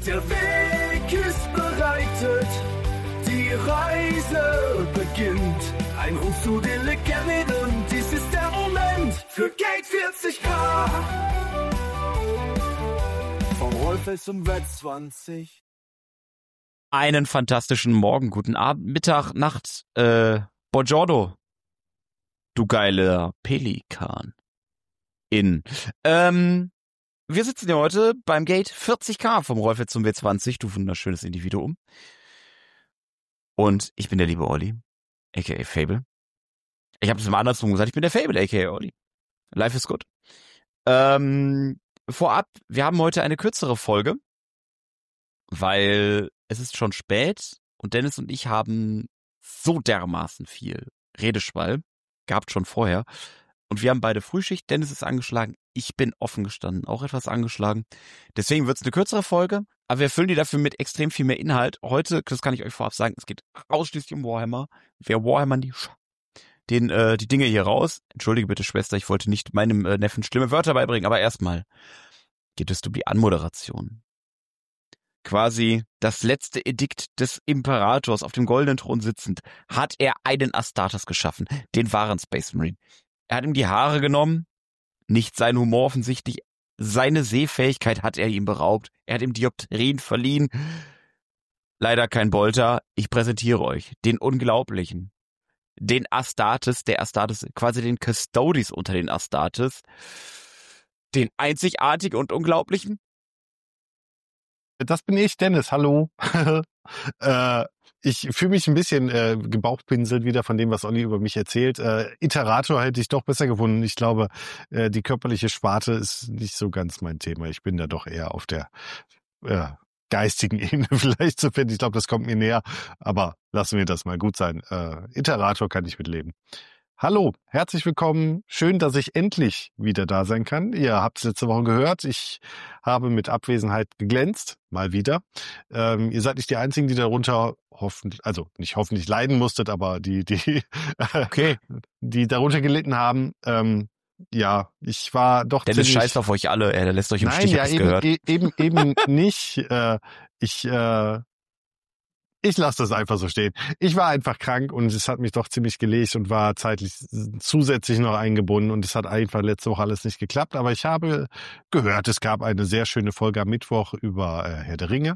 Der Weg ist bereitet, die Reise beginnt. Ein Ruf zu den Legenden und dies ist der Moment für Gate 40k. Vom Rollfeld zum Wett 20. Einen fantastischen Morgen, guten Abend, Mittag, Nacht, Buongiorno, du geiler Pelikan. Wir sitzen hier heute beim Gate 40k vom Rollfeld zum W20, du wunderschönes Individuum. Und ich bin der liebe Olli, a.k.a. Fable. Ich habe das mal andersrum gesagt, ich bin der Fable, a.k.a. Olli. Life is good. Vorab, wir haben heute eine kürzere Folge, weil es ist schon spät und Dennis und ich haben so dermaßen viel Redeschwall gehabt schon vorher. Und wir haben beide Frühschicht. Dennis ist angeschlagen. Ich bin offen gestanden, auch etwas angeschlagen. Deswegen wird es eine kürzere Folge, aber wir füllen die dafür mit extrem viel mehr Inhalt. Heute, das kann ich euch vorab sagen, es geht ausschließlich um Warhammer. Wer Warhammer die Dinge hier raus. Entschuldige bitte, Schwester, ich wollte nicht meinem Neffen schlimme Wörter beibringen, aber erstmal geht es um die Anmoderation. Quasi das letzte Edikt des Imperators auf dem goldenen Thron sitzend, hat er einen Astartes geschaffen, den wahren Space Marine. Er hat ihm die Haare genommen, nicht sein Humor offensichtlich, seine Sehfähigkeit hat er ihm beraubt, er hat ihm Dioptrien verliehen. Leider kein Bolter, ich präsentiere euch den Unglaublichen, den Astartes, der Astartes, quasi den Custodes unter den Astartes, den Einzigartigen und Unglaublichen. Das bin ich, Dennis, hallo. Ich fühle mich ein bisschen gebauchpinselt wieder von dem, was Olli über mich erzählt. Iterator hätte ich doch besser gefunden. Ich glaube, die körperliche Sparte ist nicht so ganz mein Thema. Ich bin da doch eher auf der geistigen Ebene vielleicht zu finden. Ich glaube, das kommt mir näher, aber lassen wir das mal gut sein. Iterator kann ich mitleben. Hallo, herzlich willkommen. Schön, dass ich endlich wieder da sein kann. Ihr habt es letzte Woche gehört. Ich habe mit Abwesenheit geglänzt, mal wieder. Ihr seid nicht die Einzigen, die darunter hoffentlich leiden musstet, aber die darunter gelitten haben. Ja, ich war doch Dennis scheißt auf euch alle, der lässt euch im Stich, ja, eben nicht. Ich lasse das einfach so stehen. Ich war einfach krank und es hat mich doch ziemlich gelegt und war zeitlich zusätzlich noch eingebunden und es hat einfach letzte Woche alles nicht geklappt. Aber ich habe gehört, es gab eine sehr schöne Folge am Mittwoch über Herr der Ringe.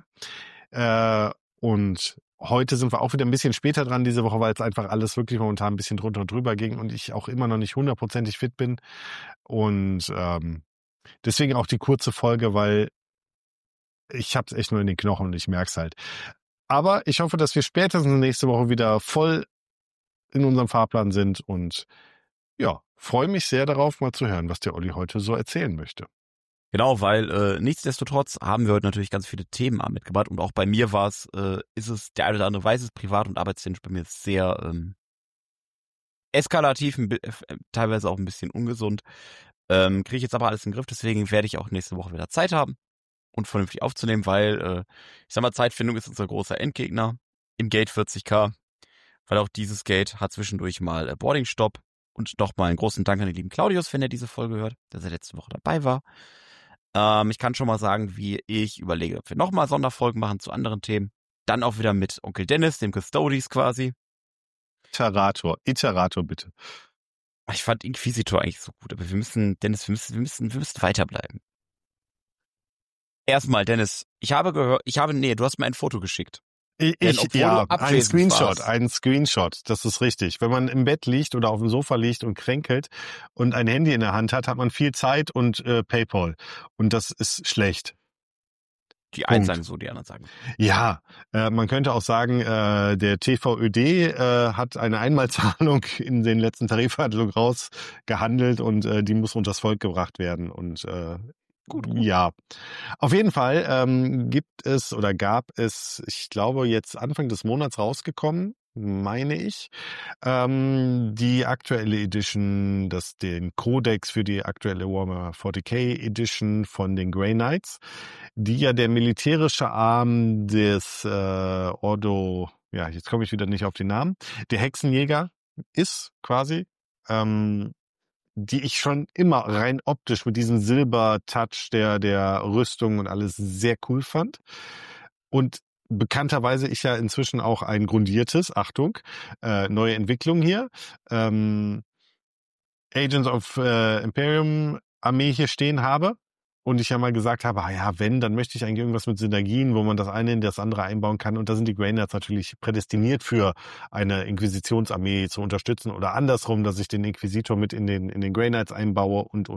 Und heute sind wir auch wieder ein bisschen später dran diese Woche, weil es einfach alles wirklich momentan ein bisschen drunter und drüber ging und ich auch immer noch nicht 100%ig fit bin. Und deswegen auch die kurze Folge, weil ich habe es echt nur in den Knochen und ich merke es halt. Aber ich hoffe, dass wir spätestens nächste Woche wieder voll in unserem Fahrplan sind und ja, freue mich sehr darauf, mal zu hören, was der Olli heute so erzählen möchte. Genau, weil nichtsdestotrotz haben wir heute natürlich ganz viele Themen mitgebracht und auch bei mir ist es, der eine oder andere weiß es, privat und arbeitstechnisch bei mir sehr eskalativ, teilweise auch ein bisschen ungesund. Kriege ich jetzt aber alles in den Griff, deswegen werde ich auch nächste Woche wieder Zeit haben und vernünftig aufzunehmen, weil, ich sag mal, Zeitfindung ist unser großer Endgegner im Gate 40k, weil auch dieses Gate hat zwischendurch mal Boarding-Stopp und nochmal einen großen Dank an den lieben Claudius, wenn er diese Folge hört, dass er letzte Woche dabei war. Ich kann schon mal sagen, wie ich überlege, ob wir nochmal Sonderfolgen machen zu anderen Themen, dann auch wieder mit Onkel Dennis, dem Custodes quasi. Iterator bitte. Ich fand Inquisitor eigentlich so gut, aber wir müssen weiterbleiben. Erstmal, Dennis, du hast mir ein Foto geschickt. Ein Screenshot, das ist richtig. Wenn man im Bett liegt oder auf dem Sofa liegt und kränkelt und ein Handy in der Hand hat, hat man viel Zeit und PayPal. Und das ist schlecht. Die einen sagen so, die anderen sagen. Ja, man könnte auch sagen, der TVÖD hat eine Einmalzahlung in den letzten Tarifverhandlungen rausgehandelt und die muss unters Volk gebracht werden. Und Gut. Ja, auf jeden Fall gab es, ich glaube jetzt Anfang des Monats rausgekommen, meine ich, die aktuelle Edition, den Codex für die aktuelle Warhammer 40k Edition von den Grey Knights, die ja der militärische Arm des Ordo, ja, jetzt komme ich wieder nicht auf den Namen, der Hexenjäger ist quasi. die ich schon immer rein optisch mit diesem Silber-Touch der Rüstung und alles sehr cool fand. Und bekannterweise ich ja inzwischen auch ein grundiertes, Achtung, neue Entwicklung hier, Agents of Imperium Armee hier stehen habe. Und ich ja mal gesagt habe, wenn, dann möchte ich eigentlich irgendwas mit Synergien, wo man das eine in das andere einbauen kann. Und da sind die Grey Knights natürlich prädestiniert für eine Inquisitionsarmee zu unterstützen oder andersrum, dass ich den Inquisitor mit in den Grey Knights einbaue und.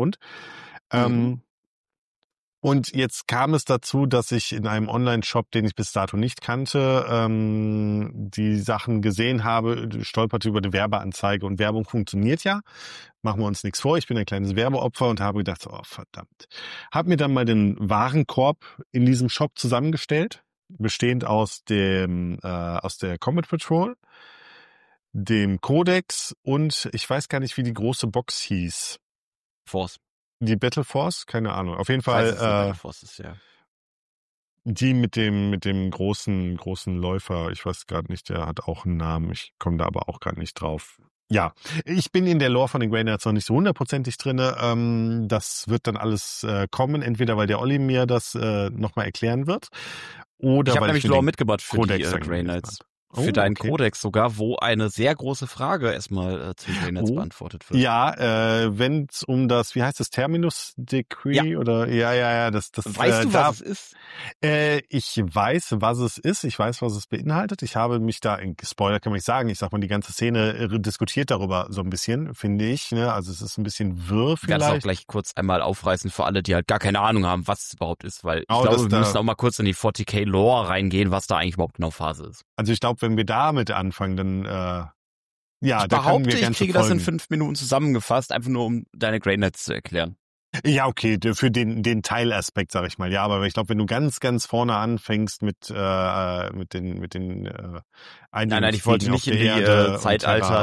Und jetzt kam es dazu, dass ich in einem Online-Shop, den ich bis dato nicht kannte, die Sachen gesehen habe, stolperte über die Werbeanzeige und Werbung funktioniert ja. Machen wir uns nichts vor, ich bin ein kleines Werbeopfer und habe gedacht, oh verdammt. Hab mir dann mal den Warenkorb in diesem Shop zusammengestellt, bestehend aus der Combat Patrol, dem Codex und ich weiß gar nicht, wie die große Box hieß. Force. Die Battle Force? Keine Ahnung. Auf jeden Ich weiß, dass es die Fall Battle Force ist, ja. die mit dem großen Läufer. Ich weiß gerade nicht, der hat auch einen Namen. Ich komme da aber auch gerade nicht drauf. Ja, ich bin in der Lore von den Grey Knights noch nicht so hundertprozentig drinne. Das wird dann alles kommen, entweder weil der Olli mir das nochmal erklären wird oder Ich habe weil nämlich mir Lore den mitgebracht für Codex die Grey angelesen Knights. habe. Für deinen okay. Kodex sogar, wo eine sehr große Frage erstmal zu den Grey Knights beantwortet wird. Ja, wenn es um das, wie heißt das, Terminus Decree oder das Weißt du, was es ist? Ich weiß, was es ist. Ich weiß, was es beinhaltet. Ich habe mich da, Spoiler kann man nicht sagen, ich sag mal, die ganze Szene diskutiert darüber so ein bisschen, finde ich. Ne? Also es ist ein bisschen wirr vielleicht. Ich werde es auch gleich kurz einmal aufreißen für alle, die halt gar keine Ahnung haben, was es überhaupt ist, weil ich glaube, wir müssen auch mal kurz in die 40k Lore reingehen, was da eigentlich überhaupt genau Phase ist. Also ich glaube, wenn wir damit anfangen, dann ich behaupte, ich kriege das in 5 Minuten zusammengefasst, einfach nur um deine Grey Knights zu erklären. Ja, okay, für den Teilaspekt, sag ich mal. Ja, aber ich glaube, wenn du ganz, ganz vorne anfängst mit den Nein, ich wollte nicht in die Zeitalter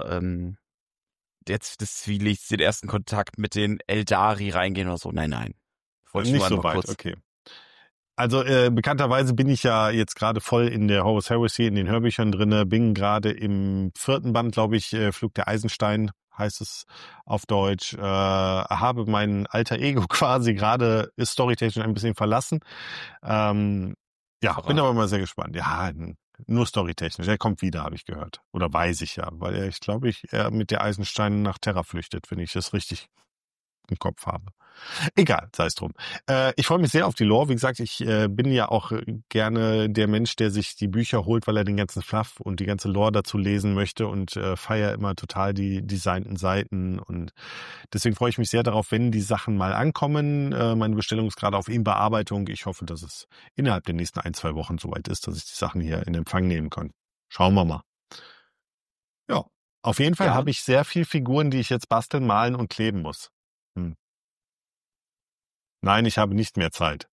des Zwielichts, den ersten Kontakt mit den Eldari reingehen oder so. Nein. Wollte nicht so weit, okay. Also bekannterweise bin ich ja jetzt gerade voll in der Horus Heresy, in den Hörbüchern drinne, bin gerade im 4. Band, glaube ich, Flug der Eisenstein heißt es auf Deutsch, habe mein alter Ego quasi gerade storytechnisch ein bisschen verlassen. Bin aber mal sehr gespannt. Ja, nur storytechnisch. Er kommt wieder, habe ich gehört. Oder weiß ich ja, weil er mit der Eisenstein nach Terra flüchtet, wenn ich das richtig im Kopf habe. Egal, sei es drum. Ich freue mich sehr auf die Lore. Wie gesagt, ich bin ja auch gerne der Mensch, der sich die Bücher holt, weil er den ganzen Fluff und die ganze Lore dazu lesen möchte und feiere immer total die designten Seiten. Und deswegen freue ich mich sehr darauf, wenn die Sachen mal ankommen. Meine Bestellung ist gerade auf In-Bearbeitung. Ich hoffe, dass es innerhalb der nächsten 1-2 Wochen soweit ist, dass ich die Sachen hier in Empfang nehmen kann. Schauen wir mal. Ja, auf jeden Fall habe ich sehr viel Figuren, die ich jetzt basteln, malen und kleben muss. Nein, ich habe nicht mehr Zeit.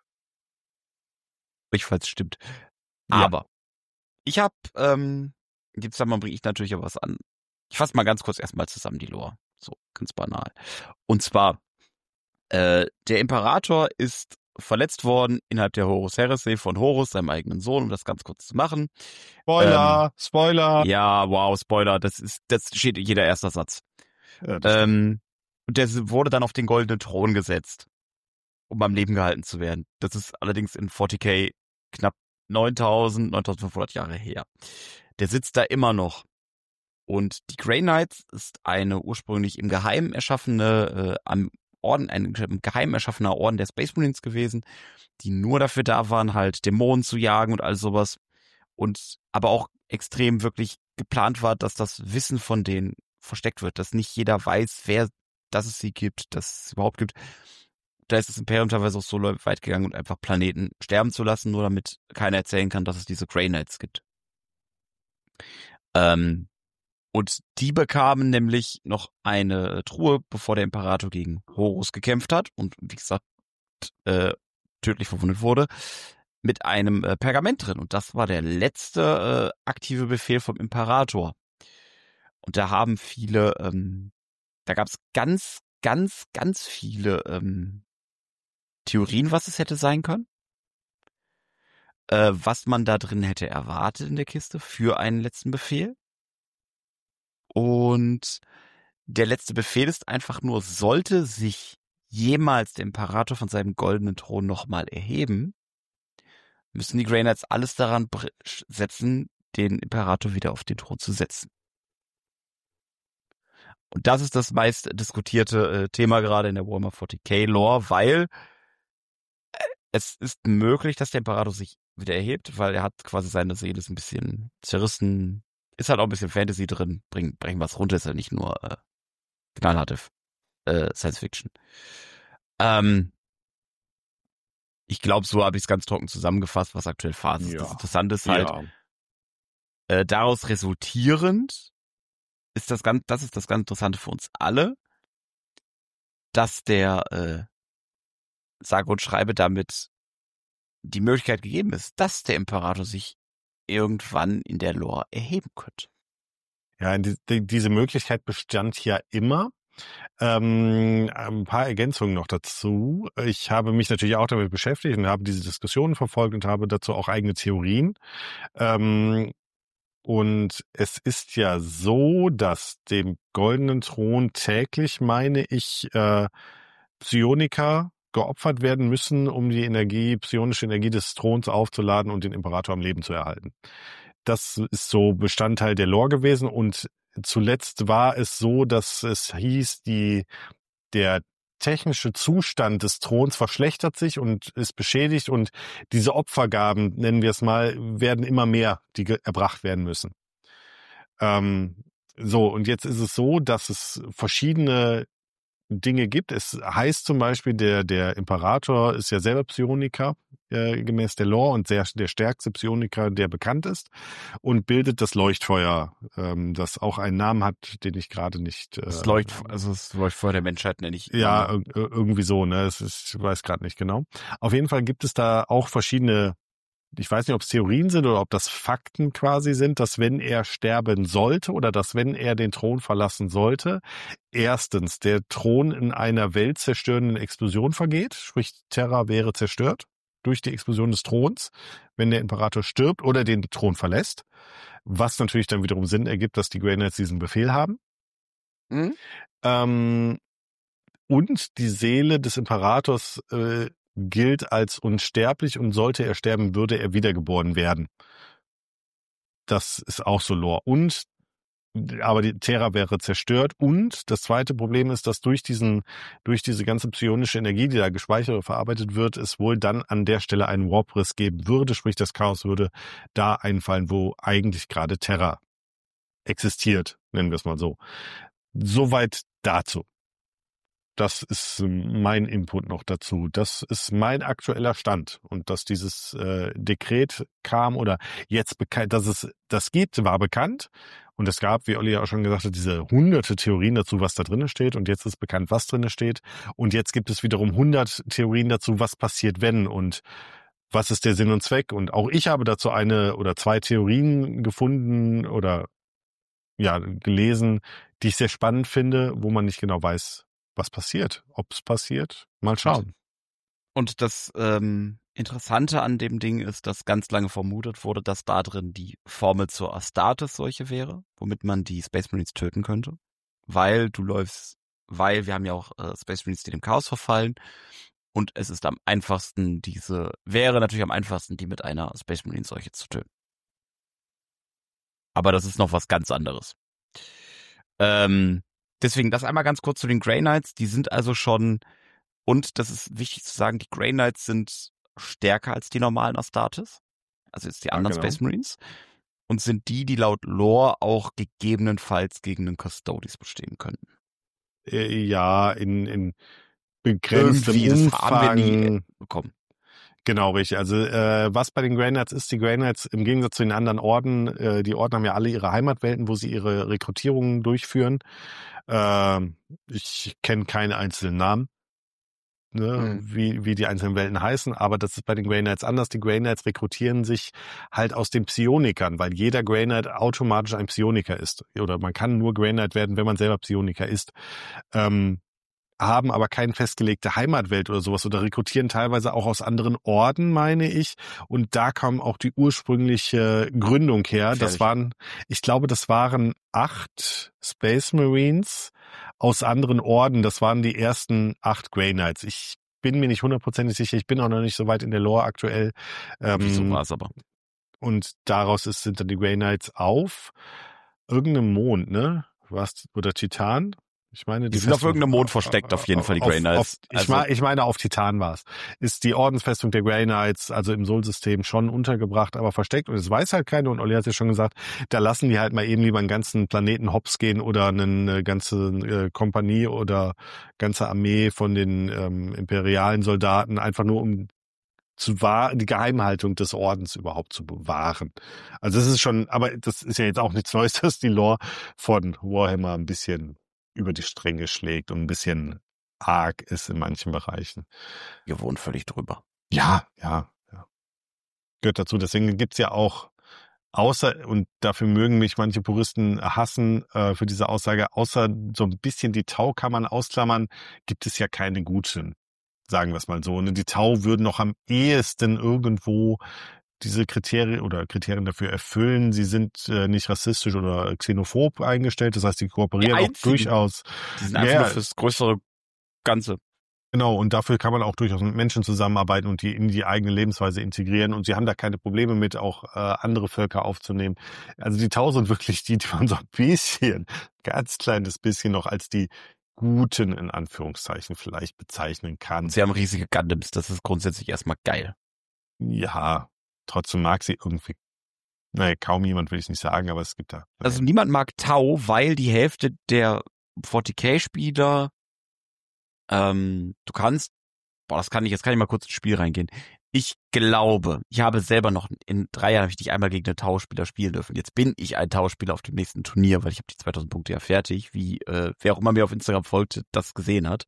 Falls es stimmt. Ja. Aber ich habe, jetzt bringe ich natürlich auch was an. Ich fasse mal ganz kurz erstmal zusammen die Lore. So, ganz banal. Und zwar, der Imperator ist verletzt worden innerhalb der Horus Heresy von Horus, seinem eigenen Sohn, um das ganz kurz zu machen. Spoiler! Ja, wow, Spoiler, das steht jeder erster Satz. Ja, und der wurde dann auf den goldenen Thron gesetzt, um am Leben gehalten zu werden. Das ist allerdings in 40k knapp 9.500 Jahre her. Der sitzt da immer noch. Und die Grey Knights ist eine ursprünglich im Geheimen erschaffene ein geheim erschaffener Orden der Space Marines gewesen, die nur dafür da waren, halt Dämonen zu jagen und all sowas. Und aber auch extrem wirklich geplant war, dass das Wissen von denen versteckt wird, dass nicht jeder weiß, dass es sie gibt, dass es überhaupt gibt. Da ist das Imperium teilweise auch so weit gegangen und einfach Planeten sterben zu lassen, nur damit keiner erzählen kann, dass es diese Grey Knights gibt. Und die bekamen nämlich noch eine Truhe, bevor der Imperator gegen Horus gekämpft hat und wie gesagt tödlich verwundet wurde, mit einem Pergament drin. Und das war der letzte aktive Befehl vom Imperator. Und da haben viele, da gab es ganz, ganz, ganz viele Theorien, was es hätte sein können. Was man da drin hätte erwartet in der Kiste für einen letzten Befehl. Und der letzte Befehl ist einfach nur, sollte sich jemals der Imperator von seinem goldenen Thron nochmal erheben, müssen die Grey Knights alles daran setzen, den Imperator wieder auf den Thron zu setzen. Und das ist das meist diskutierte Thema gerade in der Warhammer 40k Lore, weil es ist möglich, dass der Imperator sich wieder erhebt, weil er hat quasi seine Seele ist ein bisschen zerrissen, ist halt auch ein bisschen Fantasy drin, bringen was runter, ist ja nicht nur knallharte Science Fiction. Ich glaube, so habe ich es ganz trocken zusammengefasst, was aktuell Phase ist. Das Interessante ist halt, daraus resultierend ist das ganz Interessante für uns alle, dass der sage und schreibe damit die Möglichkeit gegeben ist, dass der Imperator sich irgendwann in der Lore erheben könnte. Ja, diese Möglichkeit bestand ja immer. Ein paar Ergänzungen noch dazu. Ich habe mich natürlich auch damit beschäftigt und habe diese Diskussionen verfolgt und habe dazu auch eigene Theorien. Und es ist ja so, dass dem goldenen Thron täglich, meine ich, Psioniker geopfert werden müssen, um die psionische Energie des Throns aufzuladen und den Imperator am Leben zu erhalten. Das ist so Bestandteil der Lore gewesen und zuletzt war es so, dass es hieß, der technische Zustand des Throns verschlechtert sich und ist beschädigt und diese Opfergaben, nennen wir es mal, werden immer mehr, die erbracht werden müssen. Und jetzt ist es so, dass es verschiedene Dinge gibt. Es heißt zum Beispiel, der Imperator ist ja selber Psioniker, gemäß der Lore und der stärkste Psioniker, der bekannt ist und bildet das Leuchtfeuer, das auch einen Namen hat, den ich gerade nicht... das Leuchtfeuer der Menschheit nenne ich. Ja, irgendwie so, ne? Ich weiß gerade nicht genau. Auf jeden Fall gibt es da auch verschiedene, ich weiß nicht, ob es Theorien sind oder ob das Fakten quasi sind, dass wenn er sterben sollte oder dass wenn er den Thron verlassen sollte, erstens der Thron in einer weltzerstörenden Explosion vergeht, sprich Terra wäre zerstört durch die Explosion des Throns, wenn der Imperator stirbt oder den Thron verlässt, was natürlich dann wiederum Sinn ergibt, dass die Grey Knights diesen Befehl haben. Und die Seele des Imperators gilt als unsterblich und sollte er sterben, würde er wiedergeboren werden. Das ist auch so Lore. Aber die Terra wäre zerstört. Und das zweite Problem ist, dass durch diese ganze psionische Energie, die da gespeichert oder verarbeitet wird, es wohl dann an der Stelle einen Warp-Riss geben würde. Sprich, das Chaos würde da einfallen, wo eigentlich gerade Terra existiert, nennen wir es mal so. Soweit dazu. Das ist mein Input noch dazu. Das ist mein aktueller Stand. Und dass dieses Dekret kam oder jetzt bekannt, dass es das gibt, war bekannt. Und es gab, wie Olli ja auch schon gesagt hat, diese hunderte Theorien dazu, was da drin steht. Und jetzt ist bekannt, was drin steht. Und jetzt gibt es wiederum 100 Theorien dazu, was passiert, wenn und was ist der Sinn und Zweck. Und auch ich habe dazu eine oder zwei Theorien gefunden oder gelesen, die ich sehr spannend finde, wo man nicht genau weiß, was passiert. Ob es passiert, mal schauen. Und das Interessante an dem Ding ist, dass ganz lange vermutet wurde, dass da drin die Formel zur Astartes-Seuche wäre, womit man die Space Marines töten könnte. Weil wir haben ja auch Space Marines, die dem Chaos verfallen. Und es ist wäre natürlich am einfachsten, die mit einer Space Marine-Seuche zu töten. Aber das ist noch was ganz anderes. Deswegen das einmal ganz kurz zu den Grey Knights. Die sind also schon, und das ist wichtig zu sagen, die Grey Knights sind stärker als die normalen Astartes. Also jetzt die anderen Space Marines. Und sind die laut Lore auch gegebenenfalls gegen den Custodes bestehen könnten. Ja, in begrenztem Umfang. Das haben wir nie bekommen. Genau, richtig. Also was bei den Grey Knights ist, die Grey Knights im Gegensatz zu den anderen Orden, die Orden haben ja alle ihre Heimatwelten, wo sie ihre Rekrutierungen durchführen. Ich kenne keine einzelnen Namen, wie die einzelnen Welten heißen, aber das ist bei den Grey Knights anders. Die Grey Knights rekrutieren sich halt aus den Psionikern, weil jeder Grey Knight automatisch ein Psioniker ist. Oder man kann nur Grey Knight werden, wenn man selber Psioniker ist. haben aber keine festgelegte Heimatwelt oder sowas oder rekrutieren teilweise auch aus anderen Orden, meine ich. Und da kam auch die ursprüngliche Gründung her. Ich glaube, das waren 8 Space Marines aus anderen Orden. Das waren die ersten 8 Grey Knights. Ich bin mir nicht 100% sicher. Ich bin auch noch nicht so weit in der Lore aktuell. Wieso war es aber? Und daraus sind dann die Grey Knights auf irgendeinem Mond, ne? Oder Titan? Ich meine, die sind auf irgendeinem Mond versteckt, auf jeden Fall, die Grey Knights. Ich meine, auf Titan war es. Ist die Ordensfestung der Grey Knights, also im Sol-System, schon untergebracht, aber versteckt. Und es weiß halt keiner. Und Olli hat ja schon gesagt, da lassen die halt mal eben lieber einen ganzen Planeten hops gehen oder eine ganze Kompanie oder ganze Armee von den imperialen Soldaten, einfach nur um die Geheimhaltung des Ordens überhaupt zu bewahren. Also das ist schon, aber das ist ja jetzt auch nichts Neues, dass die Lore von Warhammer ein bisschen über die Stränge schlägt und ein bisschen arg ist in manchen Bereichen. Wir wohnen völlig drüber. Ja. Gehört dazu. Deswegen gibt's ja auch und dafür mögen mich manche Puristen hassen für diese Aussage, außer so ein bisschen die Tau-Kammern ausklammern, gibt es ja keine guten. Sagen wir es mal so. Und die Tau würden noch am ehesten irgendwo diese Kriterien dafür erfüllen. Sie sind nicht rassistisch oder xenophob eingestellt. Das heißt, die kooperieren auch durchaus. Die sind einfach nur fürs größere Ganze. Genau, und dafür kann man auch durchaus mit Menschen zusammenarbeiten und die in die eigene Lebensweise integrieren. Und sie haben da keine Probleme mit, auch andere Völker aufzunehmen. Also die Tau sind wirklich die man so ein bisschen, ganz kleines bisschen noch als die Guten in Anführungszeichen vielleicht bezeichnen kann. Sie haben riesige Gundams, das ist grundsätzlich erstmal geil. Ja, trotzdem mag sie irgendwie, kaum jemand will ich nicht sagen, aber es gibt da. Also niemand mag Tau, weil die Hälfte der 40k-Spieler, jetzt kann ich mal kurz ins Spiel reingehen. Ich glaube, ich habe selber noch, in 3 Jahren habe ich nicht einmal gegen einen Tau-Spieler spielen dürfen. Jetzt bin ich ein Tau-Spieler auf dem nächsten Turnier, weil ich habe die 2000 Punkte ja fertig, wie wer auch immer mir auf Instagram folgt, das gesehen hat.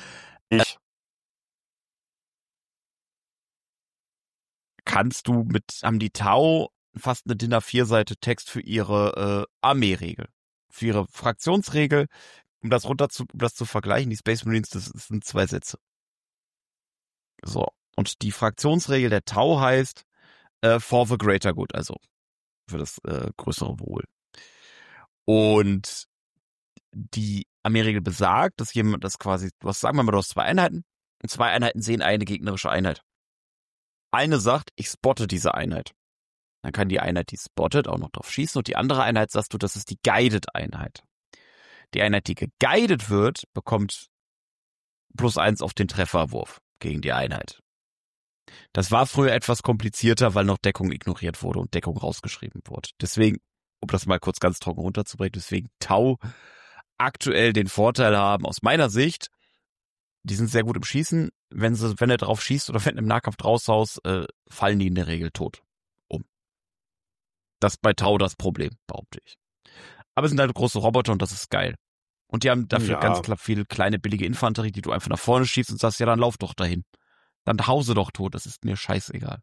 Haben die Tau fast eine DIN A4-Seite Text für ihre Armeeregel, für ihre Fraktionsregel, um das zu vergleichen, die Space Marines, das sind 2 Sätze. So. Und die Fraktionsregel der Tau heißt for the greater good, also für das größere Wohl. Und die Armeeregel besagt, dass jemand das quasi, sagen wir mal, du hast 2 Einheiten und 2 Einheiten sehen eine gegnerische Einheit. Eine sagt, ich spotte diese Einheit. Dann kann die Einheit, die spottet, auch noch drauf schießen und die andere Einheit sagst du, das ist die Guided-Einheit. Die Einheit, die geguidet wird, bekommt +1 auf den Trefferwurf gegen die Einheit. Das war früher etwas komplizierter, weil noch Deckung ignoriert wurde und Deckung rausgeschrieben wurde. Deswegen, um das mal kurz ganz trocken runterzubrechen, deswegen Tau aktuell den Vorteil haben, aus meiner Sicht, die sind sehr gut im Schießen. Wenn er drauf schießt oder wenn im Nahkampf raushaust, fallen die in der Regel tot um. Das ist bei Tau das Problem, behaupte ich. Aber es sind halt große Roboter und das ist geil. Und die haben dafür ganz klar viel kleine, billige Infanterie, die du einfach nach vorne schießt und sagst, ja, dann lauf doch dahin. Dann hause doch tot, das ist mir scheißegal.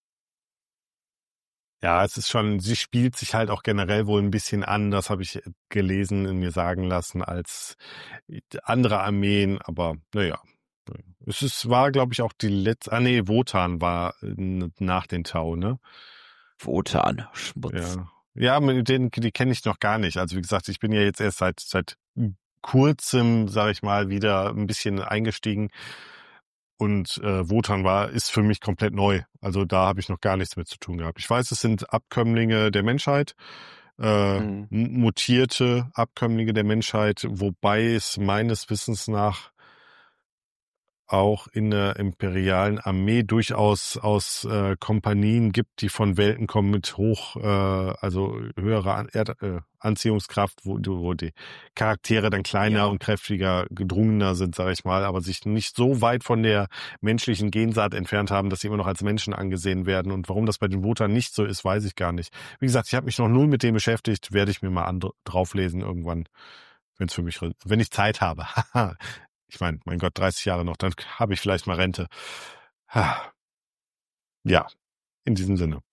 Ja, es ist schon, sie spielt sich halt auch generell wohl ein bisschen anders, habe ich gelesen und mir sagen lassen, als andere Armeen, aber naja. War, glaube ich, auch die letzte, Wotan war nach den Tau, ne? Wotan, Schmutz. Ja, die kenne ich noch gar nicht. Also wie gesagt, ich bin ja jetzt erst seit kurzem, sage ich mal, wieder ein bisschen eingestiegen. Und Wotan ist für mich komplett neu. Also da habe ich noch gar nichts mit zu tun gehabt. Ich weiß, es sind Abkömmlinge der Menschheit, mutierte Abkömmlinge der Menschheit, wobei es meines Wissens nach auch in der imperialen Armee durchaus aus Kompanien gibt, die von Welten kommen mit also höherer Anziehungskraft, wo die Charaktere dann kleiner und kräftiger, gedrungener sind, sage ich mal, aber sich nicht so weit von der menschlichen Gensaat entfernt haben, dass sie immer noch als Menschen angesehen werden. Und warum das bei den Wotan nicht so ist, weiß ich gar nicht. Wie gesagt, ich habe mich noch null mit dem beschäftigt, werde ich mir mal drauflesen irgendwann, wenn ich Zeit habe. Ich meine, mein Gott, 30 Jahre noch, dann habe ich vielleicht mal Rente. Ja, in diesem Sinne.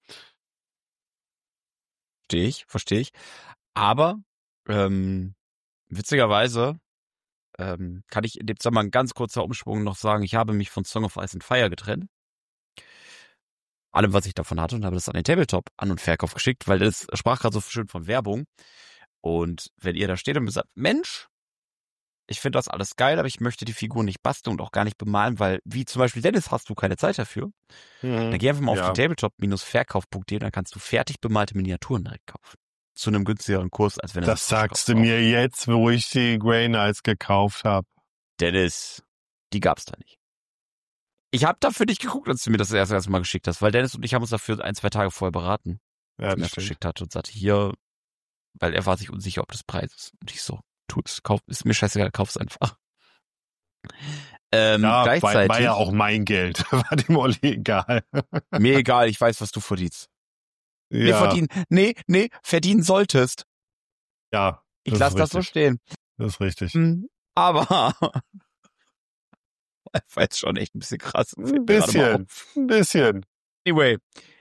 Verstehe ich. Aber witzigerweise kann ich in dem Zusammenhang ein ganz kurzer Umschwung noch sagen, ich habe mich von Song of Ice and Fire getrennt. Allem, was ich davon hatte, und habe das an den Tabletop An- und Verkauf geschickt, weil das sprach gerade so schön von Werbung. Und wenn ihr da steht und mir sagt, Mensch, ich finde das alles geil, aber ich möchte die Figur nicht basteln und auch gar nicht bemalen, weil, wie zum Beispiel Dennis, hast du keine Zeit dafür. Dann geh einfach mal auf die tabletop-verkauf.de und dann kannst du fertig bemalte Miniaturen direkt kaufen. Zu einem günstigeren Kurs, als wenn Das sagst du mir jetzt, wo ich die Grey Knights gekauft habe. Dennis, die gab's da nicht. Ich habe dafür nicht geguckt, als du mir das erste Mal geschickt hast, weil Dennis und ich haben uns dafür 1-2 Tage vorher beraten, als er mir das geschickt hat und sagte, hier, weil er war sich unsicher, ob das Preis ist. Und ich so, tu es, kauf, ist mir scheißegal, kauf's einfach. Gleichzeitig, war ja auch mein Geld, war dem Olli egal. Mir egal, ich weiß, was du verdienst. Ja. Verdienen solltest. Ja. Ich lasse das so stehen. Das ist richtig. Aber war jetzt schon echt ein bisschen krass. Ein bisschen. Anyway,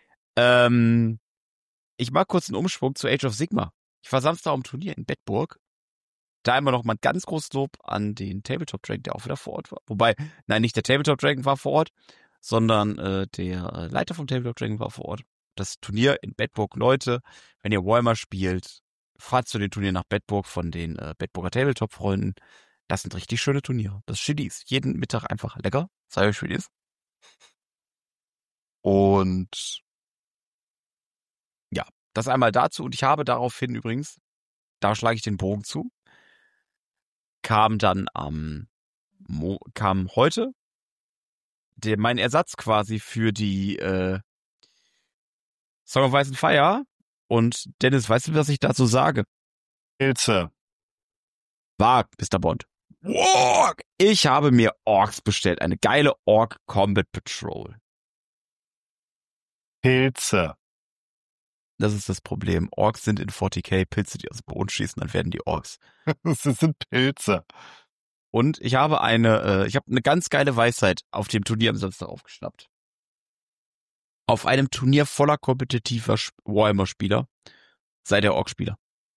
ich mache kurz einen Umschwung zu Age of Sigmar. Ich war Samstag am Turnier in Bedburg. Da immer noch mal ein ganz großes Lob an den Tabletop Dragon, der auch wieder vor Ort war. Wobei, nein, nicht der Tabletop Dragon war vor Ort, sondern der Leiter vom Tabletop Dragon war vor Ort. Das Turnier in Bedburg, Leute, wenn ihr Warhammer spielt, fahrt zu den Turnier nach Bedburg von den Bedburger Tabletop-Freunden. Das sind richtig schöne Turniere. Das Chili ist jeden Mittag einfach lecker. Sei euch, wie es ist. Und ja, das einmal dazu. Und ich habe daraufhin übrigens, da schlage ich den Bogen zu, kam heute mein Ersatz quasi für die Song of Ice and Fire. Und Dennis, weißt du, was ich dazu sage? Pilze. Wag, Mr. Bond. Ork! Ich habe mir Orks bestellt. Eine geile Ork Combat Patrol. Pilze. Das ist das Problem. Orks sind in 40k Pilze, die aus dem Boden schießen, dann werden die Orks. Das sind Pilze. Und ich habe eine ganz geile Weisheit auf dem Turnier am Samstag aufgeschnappt. Auf einem Turnier voller kompetitiver Warhammer-Spieler sei der Ork-Spieler.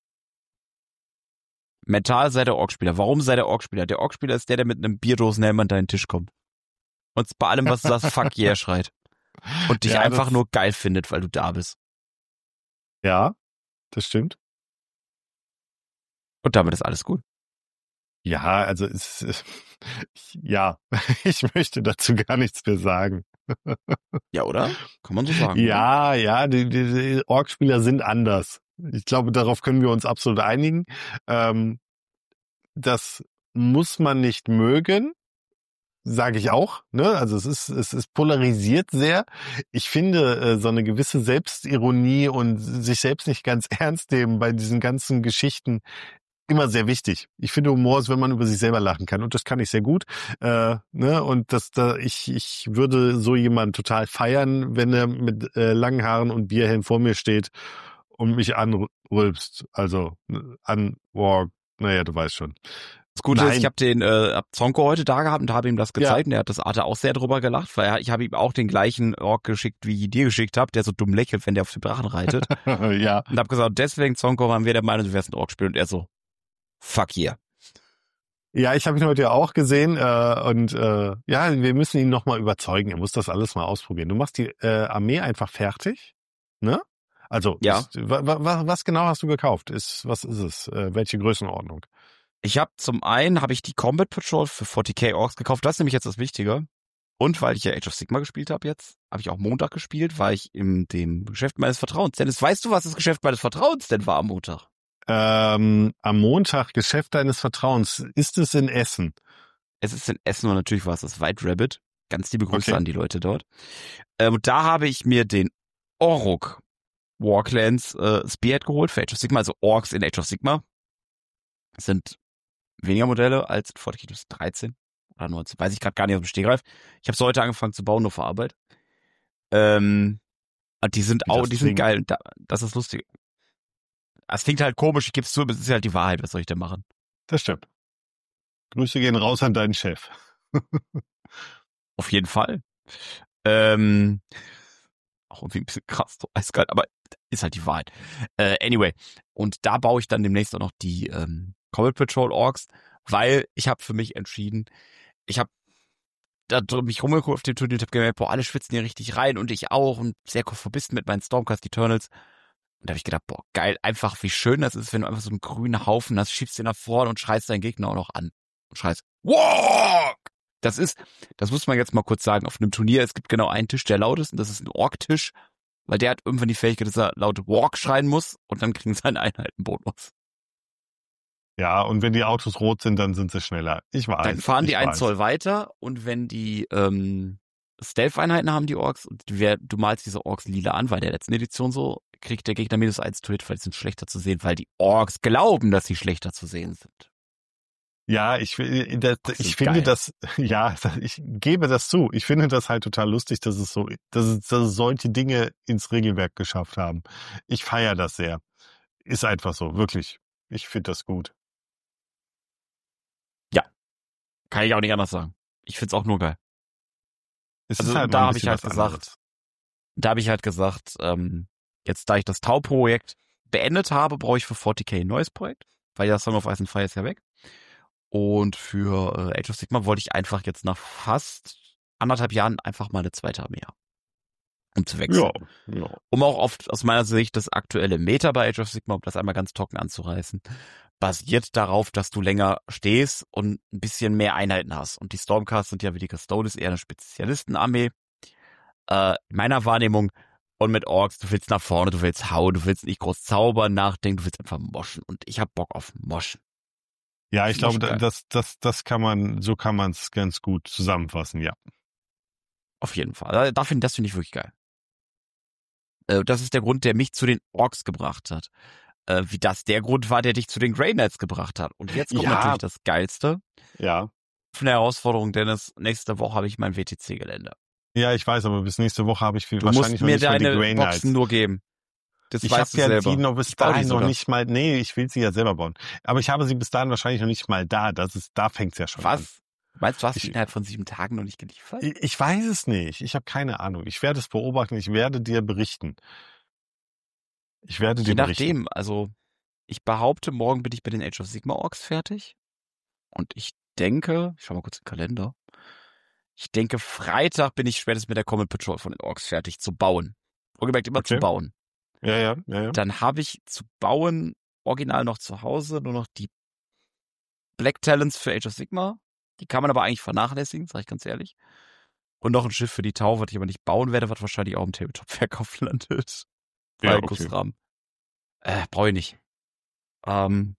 Mental sei der Ork-Spieler. Warum sei der Ork-Spieler? Der Ork-Spieler ist der mit einem Bierdosenhelm an deinen Tisch kommt. Und bei allem, was du sagst, fuck yeah schreit. Und dich einfach nur geil findet, weil du da bist. Ja, das stimmt. Und damit ist alles gut. Ja, also ich möchte dazu gar nichts mehr sagen. Ja, oder? Kann man so sagen. Ja, die Ork-Spieler sind anders. Ich glaube, darauf können wir uns absolut einigen. Das muss man nicht mögen, sage ich auch. Ne? Also es ist polarisiert sehr. Ich finde so eine gewisse Selbstironie und sich selbst nicht ganz ernst nehmen bei diesen ganzen Geschichten immer sehr wichtig. Ich finde, Humor ist, wenn man über sich selber lachen kann. Und das kann ich sehr gut. Und ich würde so jemanden total feiern, wenn er mit langen Haaren und Bierhelm vor mir steht und mich anrülpst. Also naja, du weißt schon. Das Gute ist, ich habe Zonko heute da gehabt und habe ihm das gezeigt. Und er hat das Arte auch sehr drüber gelacht, weil ich habe ihm auch den gleichen Ork geschickt, wie ich dir geschickt habe, der so dumm lächelt, wenn der auf den Drachen reitet. Ja. Und habe gesagt, deswegen, Zonko, waren wir der Meinung, du wärst ein Ork-Spiel. Und er so, fuck yeah. Ja, ich habe ihn heute ja auch gesehen wir müssen ihn nochmal überzeugen. Er muss das alles mal ausprobieren. Du machst die Armee einfach fertig, ne? Also, ja. Was genau hast du gekauft? Was ist es? Welche Größenordnung? Ich habe zum einen die Combat Patrol für 40k Orks gekauft. Das ist nämlich jetzt das Wichtige. Und weil ich ja Age of Sigmar gespielt habe jetzt, habe ich auch Montag gespielt, war ich in dem Geschäft meines Vertrauens. Dennis, weißt du, was das Geschäft meines Vertrauens denn war am Montag? Am Montag, Geschäft deines Vertrauens. Ist es in Essen? Es ist in Essen und natürlich war es das White Rabbit. Ganz liebe Grüße an die Leute dort. Und da habe ich mir den Orruk Warclans Spearhead geholt für Age of Sigmar, also Orks in Age of Sigmar. Das sind weniger Modelle als in 40k 13 oder 19, weiß ich gerade gar nicht aus dem Stegreif. Ich habe es heute angefangen zu bauen, nur für Arbeit. Und die sind geil. Und das ist lustig. Es klingt halt komisch, ich gebe es zu, aber es ist halt die Wahrheit, was soll ich denn machen? Das stimmt. Grüße gehen raus an deinen Chef. Auf jeden Fall. Auch irgendwie ein bisschen krass, so eiskalt, aber ist halt die Wahrheit. Anyway, und da baue ich dann demnächst auch noch die Combat Patrol Orks weil ich habe für mich entschieden, ich habe mich rumgeguckt auf dem Turnier und habe gemerkt, boah, alle schwitzen hier richtig rein und ich auch und sehr verbissen mit meinen Stormcast Eternals. Und da habe ich gedacht, boah, geil, einfach wie schön das ist, wenn du einfach so einen grünen Haufen hast, schiebst den nach vorne und schreist deinen Gegner auch noch an. Und schreist, Walk! Das muss man jetzt mal kurz sagen, auf einem Turnier, es gibt genau einen Tisch, der laut ist und das ist ein Ork-Tisch, weil der hat irgendwann die Fähigkeit, dass er laut Walk schreien muss und dann kriegen seine Einheiten Bonus. Ja, und wenn die Autos rot sind, dann sind sie schneller. Ich weiß. Dann fahren die 1 Zoll weiter und wenn die Stealth-Einheiten haben, die Orks, und du malst diese Orks lila an, weil der letzten Edition so, kriegt der Gegner -1 to hit, weil die sind schlechter zu sehen, weil die Orks glauben, dass sie schlechter zu sehen sind. Ja, ich finde geil. das, ja, ich gebe das zu. Ich finde das halt total lustig, dass es solche Dinge ins Regelwerk geschafft haben. Ich feiere das sehr. Ist einfach so, wirklich. Ich finde das gut. Kann ich auch nicht anders sagen. Ich find's auch nur geil. Es Also ist halt da mal ein habe ich bisschen halt was gesagt, jetzt da ich das Tau-Projekt beendet habe, brauche ich für 40k ein neues Projekt, weil ja Song of Ice and Fire ist ja weg. Und für Age of Sigmar wollte ich einfach jetzt nach fast 1,5 Jahren einfach mal eine zweite Armee haben. Um zu wechseln. Ja. Um auch aus meiner Sicht das aktuelle Meta bei Age of Sigmar, um das einmal ganz trocken anzureißen, basiert darauf, dass du länger stehst und ein bisschen mehr Einheiten hast. Und die Stormcast sind ja wie die Custodes eher eine Spezialistenarmee. In meiner Wahrnehmung. Und mit Orks, du willst nach vorne, du willst hauen, du willst nicht groß zaubern, nachdenken, du willst einfach moschen. Und ich hab Bock auf Moschen. Ja, ich glaube, geil. das kann man es ganz gut zusammenfassen, ja. Auf jeden Fall. Das finde ich wirklich geil. Das ist der Grund, der mich zu den Orks gebracht hat. Wie das der Grund war, der dich zu den Grey Knights gebracht hat. Und jetzt kommt natürlich das Geilste. Ja. Für eine Herausforderung, Dennis, nächste Woche habe ich mein WTC-Gelände. Ja, ich weiß, aber bis nächste Woche habe ich Du wahrscheinlich musst mir noch nicht mal die deine Grey Knights. Boxen nur geben. Das Ich habe weißt du ja selber. die noch bis dahin noch nicht mal, nee, ich will sie ja selber bauen. Aber ich habe sie bis dahin wahrscheinlich noch nicht mal da. Da fängt's ja schon an. Was? Meinst du, hast du innerhalb von 7 Tagen noch nicht geliefert? Ich weiß es nicht. Ich habe keine Ahnung. Ich werde es beobachten. Ich werde dir berichten. Je nachdem, also ich behaupte, morgen bin ich bei den Age of Sigmar Orks fertig. Und ich denke, ich schau mal kurz in den Kalender. Ich denke, Freitag bin ich spätestens mit der Common Patrol von den Orks fertig zu bauen. Wohlgemerkt immer zu bauen. Ja. Dann habe ich zu bauen, original noch zu Hause, nur noch die Black Talents für Age of Sigmar. Die kann man aber eigentlich vernachlässigen, sage ich ganz ehrlich. Und noch ein Schiff für die Tau, was ich aber nicht bauen werde, was wahrscheinlich auch im Tabletop-Verkauf landet. Ja, Bei Gussrahmen. Brauche ich nicht. Und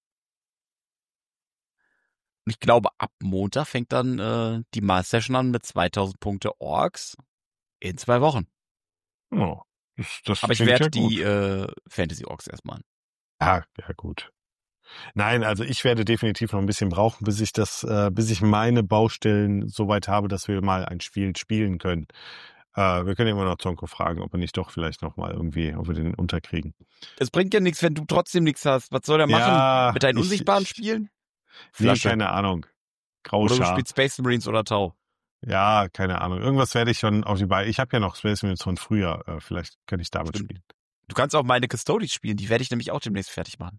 ich glaube, ab Montag fängt dann die Mars-Session an mit 2000 Punkte Orks in 2 Wochen. Oh, das aber ich werde die Fantasy-Orks erstmal an. Ja, gut. Nein, also ich werde definitiv noch ein bisschen brauchen, bis ich meine Baustellen so weit habe, dass wir mal ein Spiel spielen können. Wir können immer noch Zonko fragen, ob wir nicht doch vielleicht noch mal irgendwie, ob wir den unterkriegen. Es bringt ja nichts, wenn du trotzdem nichts hast. Was soll der machen? Mit deinen unsichtbaren Spielen? Flasche. Nee, keine Ahnung. Grauschar. Oder du spielst Space Marines oder Tau. Ja, keine Ahnung. Irgendwas werde ich schon auf die Beine. Ich habe ja noch Space Marines von früher. Vielleicht könnte ich damit spielen. Du kannst auch meine Custodes spielen. Die werde ich nämlich auch demnächst fertig machen.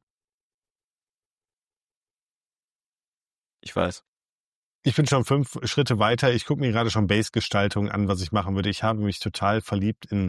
Ich weiß. Ich bin schon 5 Schritte weiter. Ich gucke mir gerade schon Base-Gestaltung an, was ich machen würde. Ich habe mich total verliebt in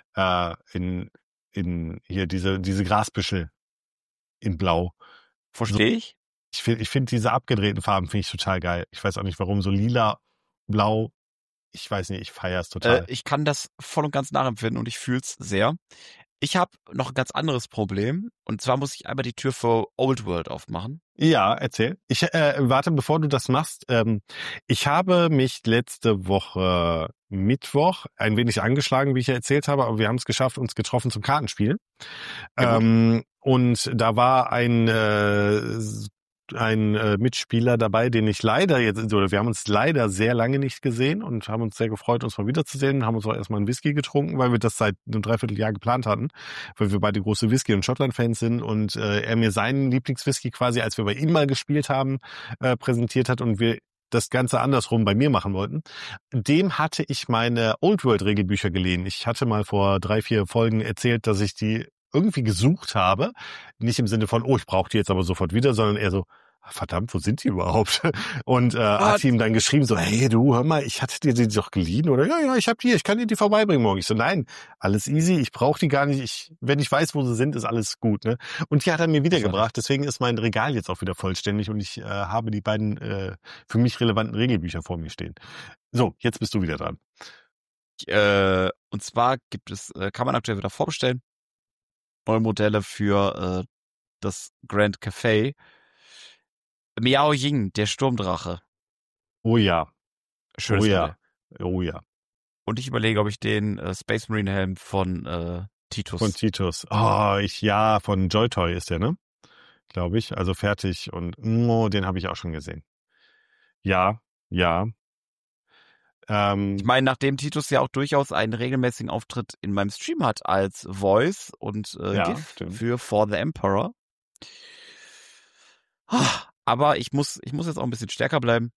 hier diese Grasbüschel in Blau. Verstehe ich? Ich finde diese abgedrehten Farben finde ich total geil. Ich weiß auch nicht warum. So lila, blau. Ich weiß nicht, ich feiere es total. Ich kann das voll und ganz nachempfinden und ich fühle es sehr. Ich habe noch ein ganz anderes Problem. Und zwar muss ich einmal die Tür für Old World aufmachen. Ja, erzähl. Ich warte, bevor du das machst. Ich habe mich letzte Woche Mittwoch ein wenig angeschlagen, wie ich ja erzählt habe, aber wir haben es geschafft, uns getroffen zum Kartenspielen. Und da war ein Mitspieler dabei, den ich leider wir haben uns leider sehr lange nicht gesehen und haben uns sehr gefreut, uns mal wiederzusehen. Haben uns auch erstmal einen Whisky getrunken, weil wir das seit einem Dreivierteljahr geplant hatten, weil wir beide große Whisky- und Schottland-Fans sind und er mir seinen Lieblingswhisky quasi, als wir bei ihm mal gespielt haben, präsentiert hat und wir das Ganze andersrum bei mir machen wollten. Dem hatte ich meine Old World-Regelbücher geliehen. Ich hatte mal vor 3-4 Folgen erzählt, dass ich die irgendwie gesucht habe. Nicht im Sinne von, ich brauche die jetzt aber sofort wieder, sondern eher so, verdammt, wo sind die überhaupt? Und hat ihm dann geschrieben so, hey du, hör mal, ich hatte dir die doch geliehen, oder? Ja, ich hab die, ich kann dir die vorbeibringen morgen. Ich so, nein, alles easy, ich brauche die gar nicht. Wenn ich weiß, wo sie sind, ist alles gut. Ne? Und die hat er mir wiedergebracht, deswegen ist mein Regal jetzt auch wieder vollständig und ich habe die beiden für mich relevanten Regelbücher vor mir stehen. So, jetzt bist du wieder dran. Und zwar kann man aktuell wieder vorbestellen, neue Modelle für das Grand Café. Miao Ying, der Sturmdrache. Oh ja. Schönes Modell. Oh ja. Und ich überlege, ob ich den Space Marine Helm von Titus. Von Titus. Von Joy-Toy ist der, ne? Glaube ich. Also fertig. Und den habe ich auch schon gesehen. Ja. Ich meine, nachdem Titus ja auch durchaus einen regelmäßigen Auftritt in meinem Stream hat als Voice und GIF für For the Emperor. Aber ich muss jetzt auch ein bisschen stärker bleiben.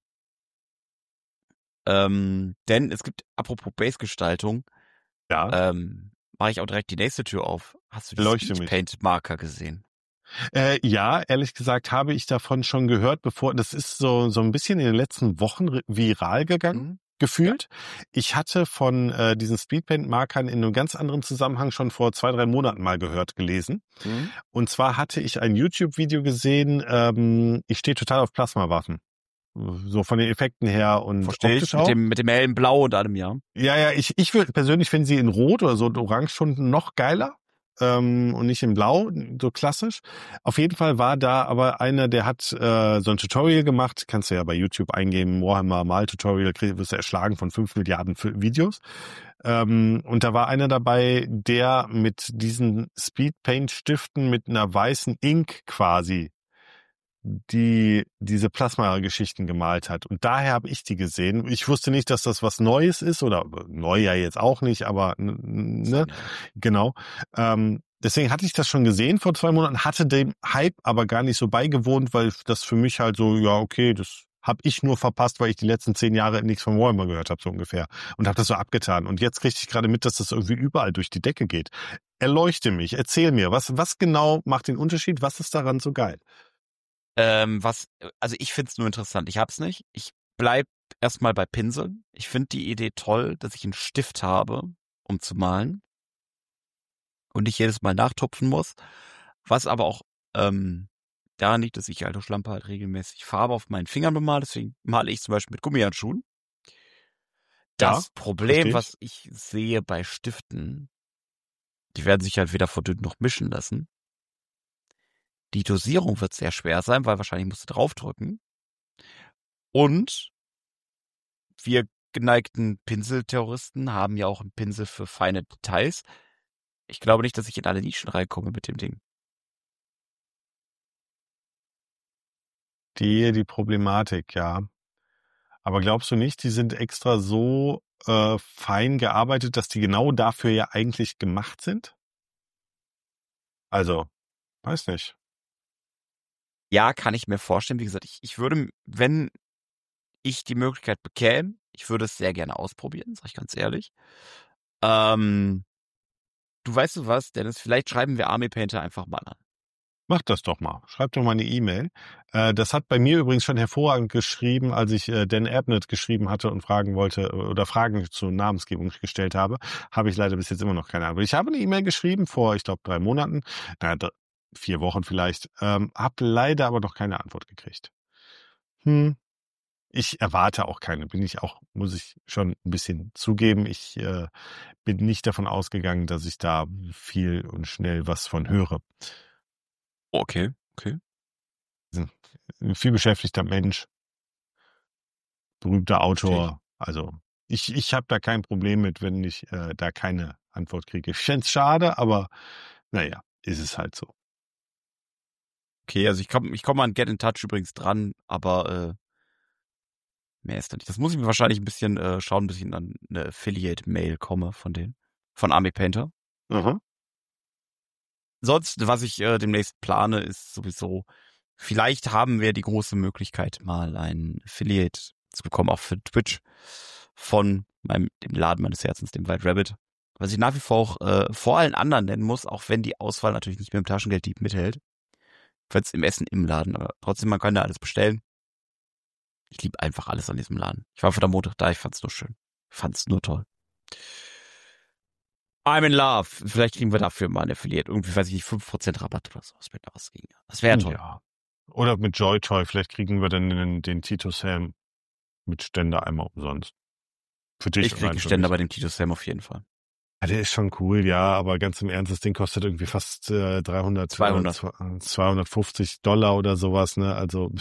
Denn es gibt, apropos Base-Gestaltung, mache ich auch direkt die nächste Tür auf. Hast du die Speedpaint-Marker gesehen? Ja, ehrlich gesagt habe ich davon schon gehört, das ist so ein bisschen in den letzten Wochen viral gegangen. Gefühlt. Ja. Ich hatte von diesen Speedpaint-Markern in einem ganz anderen Zusammenhang schon vor 2-3 Monaten mal gelesen. Und zwar hatte ich ein YouTube-Video gesehen, ich stehe total auf Plasmawaffen. So von den Effekten her und optisch auch. Mit dem hellen Blau und allem, ja. Ja, ich persönlich finde sie in Rot oder so Orange schon noch geiler. Und nicht in Blau, so klassisch. Auf jeden Fall war da aber einer, der hat so ein Tutorial gemacht, kannst du ja bei YouTube eingeben, Warhammer Mal-Tutorial, wirst du erschlagen von 5 Milliarden Videos. Und da war einer dabei, der mit diesen Speedpaint-Stiften mit einer weißen Ink quasi diese Plasma-Geschichten gemalt hat. Und daher habe ich die gesehen. Ich wusste nicht, dass das was Neues ist, oder neu ja jetzt auch nicht, aber ne? Genau. Deswegen hatte ich das schon gesehen vor 2 Monaten, hatte dem Hype aber gar nicht so beigewohnt, weil das für mich halt so, ja okay, das habe ich nur verpasst, weil ich die letzten 10 Jahre nichts von Warhammer gehört habe, so ungefähr. Und habe das so abgetan. Und jetzt kriege ich gerade mit, dass das irgendwie überall durch die Decke geht. Erleuchte mich, erzähl mir, was genau macht den Unterschied? Was ist daran so geil? Also ich finde es nur interessant. Ich hab's nicht. Ich bleib erstmal bei Pinseln. Ich finde die Idee toll, dass ich einen Stift habe, um zu malen. Und nicht jedes Mal nachtupfen muss. Was aber auch daran liegt, dass ich alte Schlampe halt regelmäßig Farbe auf meinen Fingern bemale. Deswegen male ich zum Beispiel mit Gummihandschuhen. Das Problem, was ich sehe bei Stiften, die werden sich halt weder verdünnen noch mischen lassen. Die Dosierung wird sehr schwer sein, weil wahrscheinlich musst du draufdrücken. Und wir geneigten Pinselterroristen haben ja auch einen Pinsel für feine Details. Ich glaube nicht, dass ich in alle Nischen reinkomme mit dem Ding. Die Problematik, ja. Aber glaubst du nicht, die sind extra so fein gearbeitet, dass die genau dafür ja eigentlich gemacht sind? Also, weiß nicht. Ja, kann ich mir vorstellen. Wie gesagt, ich würde, wenn ich die Möglichkeit bekäme, ich würde es sehr gerne ausprobieren, sag ich ganz ehrlich. Du weißt du was, Dennis, vielleicht schreiben wir Army Painter einfach mal an. Mach das doch mal. Schreib doch mal eine E-Mail. Das hat bei mir übrigens schon hervorragend geschrieben, als ich Dan Abnett geschrieben hatte und fragen wollte oder Fragen zur Namensgebung gestellt habe. Habe ich leider bis jetzt immer noch keine Antwort. Ich habe eine E-Mail geschrieben vor, ich glaube, 3 Monaten. 4 Wochen vielleicht. Hab leider aber noch keine Antwort gekriegt. Ich erwarte auch keine. Muss ich schon ein bisschen zugeben. Ich bin nicht davon ausgegangen, dass ich da viel und schnell was von höre. Okay. Ein viel beschäftigter Mensch. Berühmter Autor. Also ich habe da kein Problem mit, wenn ich da keine Antwort kriege. Ich fände es schade, aber naja, ist es halt so. Okay, also ich komme an Get in Touch übrigens dran, aber mehr ist da nicht. Das muss ich mir wahrscheinlich ein bisschen schauen, bis ich an eine Affiliate-Mail komme von Army Painter. Sonst, was ich demnächst plane, ist sowieso, vielleicht haben wir die große Möglichkeit, mal ein Affiliate zu bekommen, auch für Twitch, von dem Laden meines Herzens, dem White Rabbit. Was ich nach wie vor auch vor allen anderen nennen muss, auch wenn die Auswahl natürlich nicht mit dem Taschengelddieb mithält. Jedenfalls im Essen im Laden, aber trotzdem, man kann da alles bestellen. Ich liebe einfach alles an diesem Laden. Ich war vor der Montag da, ich fand's nur schön. Ich fand's nur toll. I'm in love. Vielleicht kriegen wir dafür mal ein Affiliate. Irgendwie, weiß ich nicht, 5% Rabatt oder so. Das wäre toll. Ja. Oder mit Joy-Toy. Vielleicht kriegen wir dann den Tito Sam mit Ständer einmal umsonst. Für dich. Ich kriege Ständer bei dem Tito Sam auf jeden Fall. Ja, der ist schon cool, ja, aber ganz im Ernst, das Ding kostet irgendwie fast 250 Dollar oder sowas, ne? Also,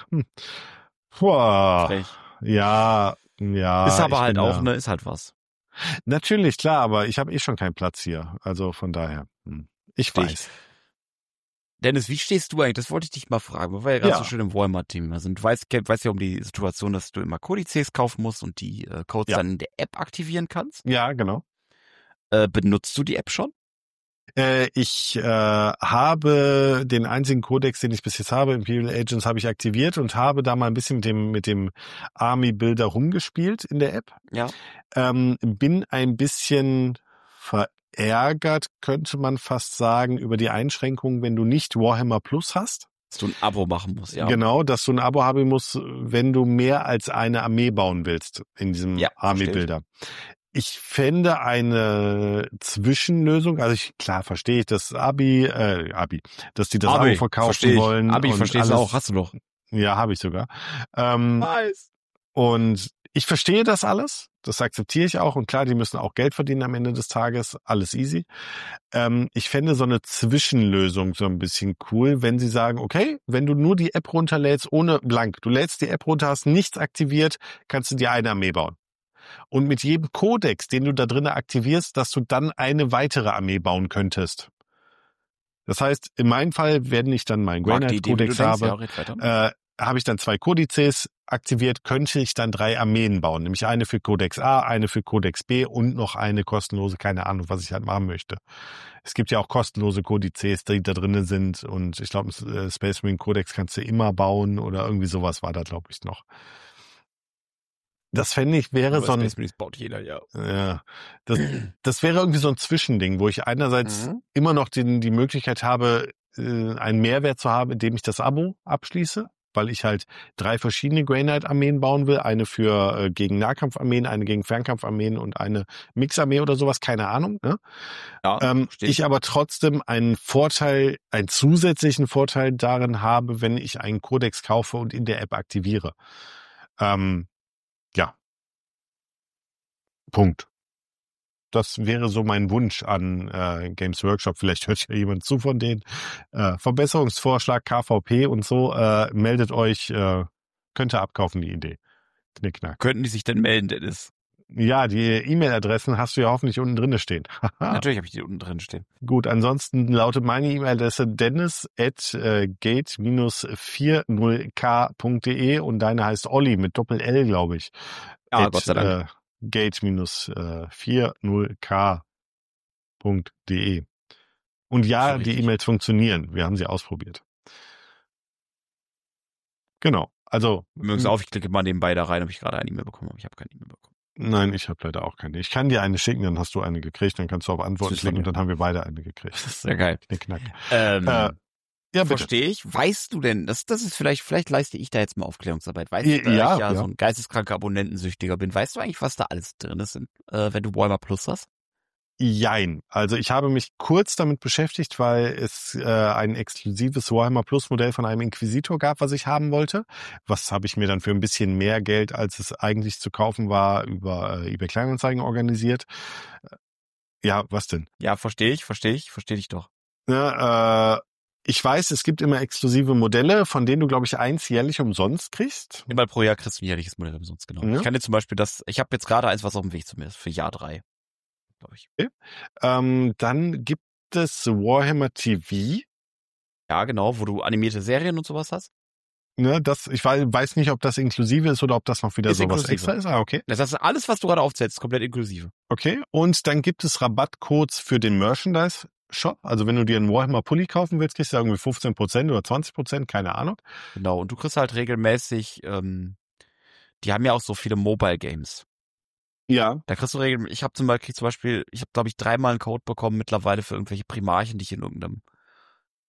boah, ja. Ist aber halt auch, ne, ist halt was. Natürlich, klar, aber ich habe schon keinen Platz hier. Also von daher, ich weiß. Dennis, wie stehst du eigentlich? Das wollte ich dich mal fragen, weil wir ja gerade so schön im Walmart-Team sind. Du weißt ja um die Situation, dass du immer Kodizes kaufen musst und die Codes dann in der App aktivieren kannst. Ja, genau. Benutzt du die App schon? Ich habe den einzigen Codex, den ich bis jetzt habe, Imperial Agents, habe ich aktiviert und habe da mal ein bisschen mit dem Army Builder rumgespielt in der App. Ja. Bin ein bisschen verärgert, könnte man fast sagen, über die Einschränkungen, wenn du nicht Warhammer Plus hast. Dass du ein Abo machen musst, ja. Genau, dass du ein Abo haben musst, wenn du mehr als eine Armee bauen willst in diesem Army Builder. Ich fände eine Zwischenlösung, also klar verstehe ich, dass dass die das Abo verkaufen wollen. Abi, verstehst du auch, hast du doch. Ja, habe ich sogar. Nice. Und ich verstehe das alles, das akzeptiere ich auch und klar, die müssen auch Geld verdienen am Ende des Tages, alles easy. Ich fände so eine Zwischenlösung so ein bisschen cool, wenn sie sagen, okay, wenn du nur die App runterlädst, ohne blank, du lädst die App runter, hast nichts aktiviert, kannst du dir eine Armee bauen. Und mit jedem Kodex, den du da drin aktivierst, dass du dann eine weitere Armee bauen könntest. Das heißt, in meinem Fall, wenn ich dann meinen Granite-Kodex habe, habe ich dann 2 Kodizes aktiviert, könnte ich dann 3 Armeen bauen. Nämlich eine für Codex A, eine für Codex B und noch eine kostenlose, keine Ahnung, was ich halt machen möchte. Es gibt ja auch kostenlose Kodizes, die da drin sind. Und ich glaube, Space Marine Codex kannst du immer bauen oder irgendwie sowas war da, glaube ich, noch. Das fände ich wäre so ein... Space Marines baut jeder, ja. Ja, das wäre irgendwie so ein Zwischending, wo ich einerseits immer noch die Möglichkeit habe, einen Mehrwert zu haben, indem ich das Abo abschließe, weil ich halt 3 verschiedene Grey Knight-Armeen bauen will. Eine für gegen Nahkampfarmeen, eine gegen Fernkampfarmeen und eine Mixarmee oder sowas, keine Ahnung. Ne? Ja, ich aber trotzdem einen zusätzlichen Vorteil darin habe, wenn ich einen Codex kaufe und in der App aktiviere. Ja. Punkt. Das wäre so mein Wunsch an Games Workshop. Vielleicht hört ja jemand zu von denen. Verbesserungsvorschlag, KVP und so. Meldet euch. Könnt ihr abkaufen, die Idee. Knickknack. Könnten die sich denn melden, Dennis? Ja, die E-Mail-Adressen hast du ja hoffentlich unten drin stehen. Natürlich habe ich die unten drin stehen. Gut, ansonsten lautet meine E-Mail-Adresse dennis@gate-40k.de und deine heißt Olli mit Doppel-L, glaube ich. Ja, Gott sei Dank. gate-40k.de. Und ja, die E-Mails funktionieren. Wir haben sie ausprobiert. Genau. Also. Mögen Sie auf, ich klicke mal nebenbei da rein, ob ich gerade eine E-Mail bekommen habe. Ich habe keine E-Mail bekommen. Nein, ich habe leider auch keine. Ich kann dir eine schicken, dann hast du eine gekriegt, dann kannst du auf Antworten klicken und dann haben wir beide eine gekriegt. Das ist sehr geil. Knickknack. Ja, verstehe ich. Weißt du denn, das ist vielleicht leiste ich da jetzt mal Aufklärungsarbeit. Weißt du, da ich so ein geisteskranker Abonnentensüchtiger bin, weißt du eigentlich, was da alles drin ist, wenn du Warhammer Plus hast? Jein. Also ich habe mich kurz damit beschäftigt, weil es ein exklusives Warhammer Plus Modell von einem Inquisitor gab, was ich haben wollte. Was habe ich mir dann für ein bisschen mehr Geld, als es eigentlich zu kaufen war, über eBay Kleinanzeigen organisiert. Ja, was denn? Ja, verstehe dich doch. Ja, ich weiß, es gibt immer exklusive Modelle, von denen du, glaube ich, 1 jährlich umsonst kriegst. Immer pro Jahr kriegst du ein jährliches Modell umsonst, genau. Ja. Ich kann dir zum Beispiel ich habe jetzt gerade eins, was auf dem Weg zu mir ist, für Jahr 3. Ich. Okay. Dann gibt es Warhammer TV. Ja, genau, wo du animierte Serien und sowas hast. Ne, ich weiß nicht, ob das inklusive ist oder ob das noch wieder sowas extra ist. Okay. Das heißt, alles, was du gerade aufzählst, ist komplett inklusive. Okay, und dann gibt es Rabattcodes für den Merchandise-Shop. Also wenn du dir einen Warhammer-Pulli kaufen willst, kriegst du irgendwie 15% oder 20%, keine Ahnung. Genau, und du kriegst halt regelmäßig, die haben ja auch so viele Mobile-Games. Ja. Da kriegst du regelmäßig, ich habe zum Beispiel, glaube ich, 3-mal einen Code bekommen mittlerweile für irgendwelche Primarchen, die ich in irgendeinem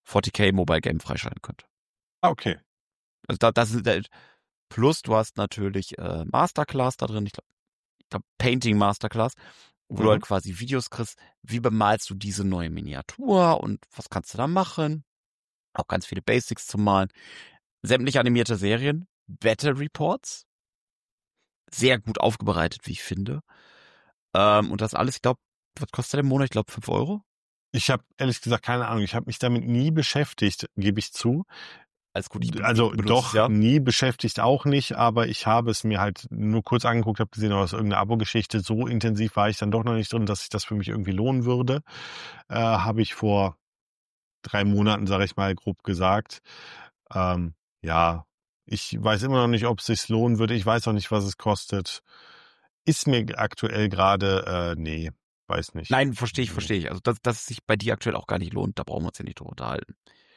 40k Mobile Game freischalten könnt. Ah, okay. Also das ist plus du hast natürlich Masterclass da drin, ich glaube Painting Masterclass, wo du halt quasi Videos kriegst, wie bemalst du diese neue Miniatur und was kannst du da machen? Auch ganz viele Basics zum Malen. Sämtliche animierte Serien, Battle Reports, sehr gut aufbereitet, wie ich finde. Und das alles, ich glaube, was kostet der im Monat? Ich glaube 5 Euro. Ich habe ehrlich gesagt keine Ahnung. Ich habe mich damit nie beschäftigt, gebe ich zu. Alles gut, ich Also benutze doch, es, ja. nie beschäftigt auch nicht, aber ich habe es mir halt nur kurz angeguckt, habe gesehen, aus irgendeiner Abo-Geschichte. So intensiv war ich dann doch noch nicht drin, dass sich das für mich irgendwie lohnen würde. Habe ich vor 3 Monaten, sage ich mal, grob gesagt. Ja, ich weiß immer noch nicht, ob es sich lohnen würde. Ich weiß auch nicht, was es kostet. Ist mir aktuell gerade, nee, weiß nicht. Nein, verstehe ich. Also, dass es sich bei dir aktuell auch gar nicht lohnt, da brauchen wir uns ja nicht drüber unterhalten.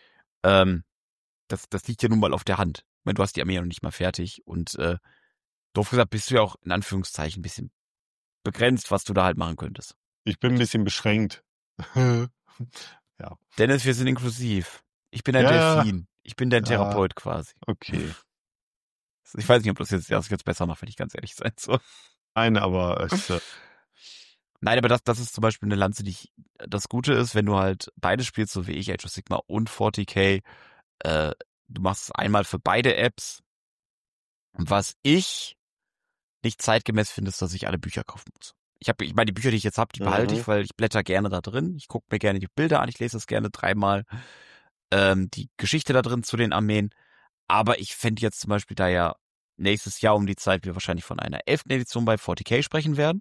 Das liegt ja nun mal auf der Hand. Ich meine, du hast die Armee ja noch nicht mal fertig und doof gesagt bist du ja auch in Anführungszeichen ein bisschen begrenzt, was du da halt machen könntest. Ich bin ein bisschen beschränkt. Ja. Dennis, wir sind inklusiv. Ich bin ein Ja. Delfin. Ich bin dein Ja. Therapeut quasi. Okay. Ich weiß nicht, ob das jetzt besser macht, wenn ich ganz ehrlich sein soll. Nein, aber es, Nein, aber das ist zum Beispiel eine Lanze, das Gute ist, wenn du halt beides spielst, so wie ich, Age of Sigmar und 40k, du machst es einmal für beide Apps. Und was ich nicht zeitgemäß finde, ist, dass ich alle Bücher kaufen muss. Ich meine, die Bücher, die ich jetzt habe, die behalte ich, weil ich blätter gerne da drin. Ich gucke mir gerne die Bilder an, ich lese das gerne 3-mal. Die Geschichte da drin zu den Armeen. Aber ich fände jetzt zum Beispiel, da ja nächstes Jahr um die Zeit wir wahrscheinlich von einer 11. Edition bei 40k sprechen werden,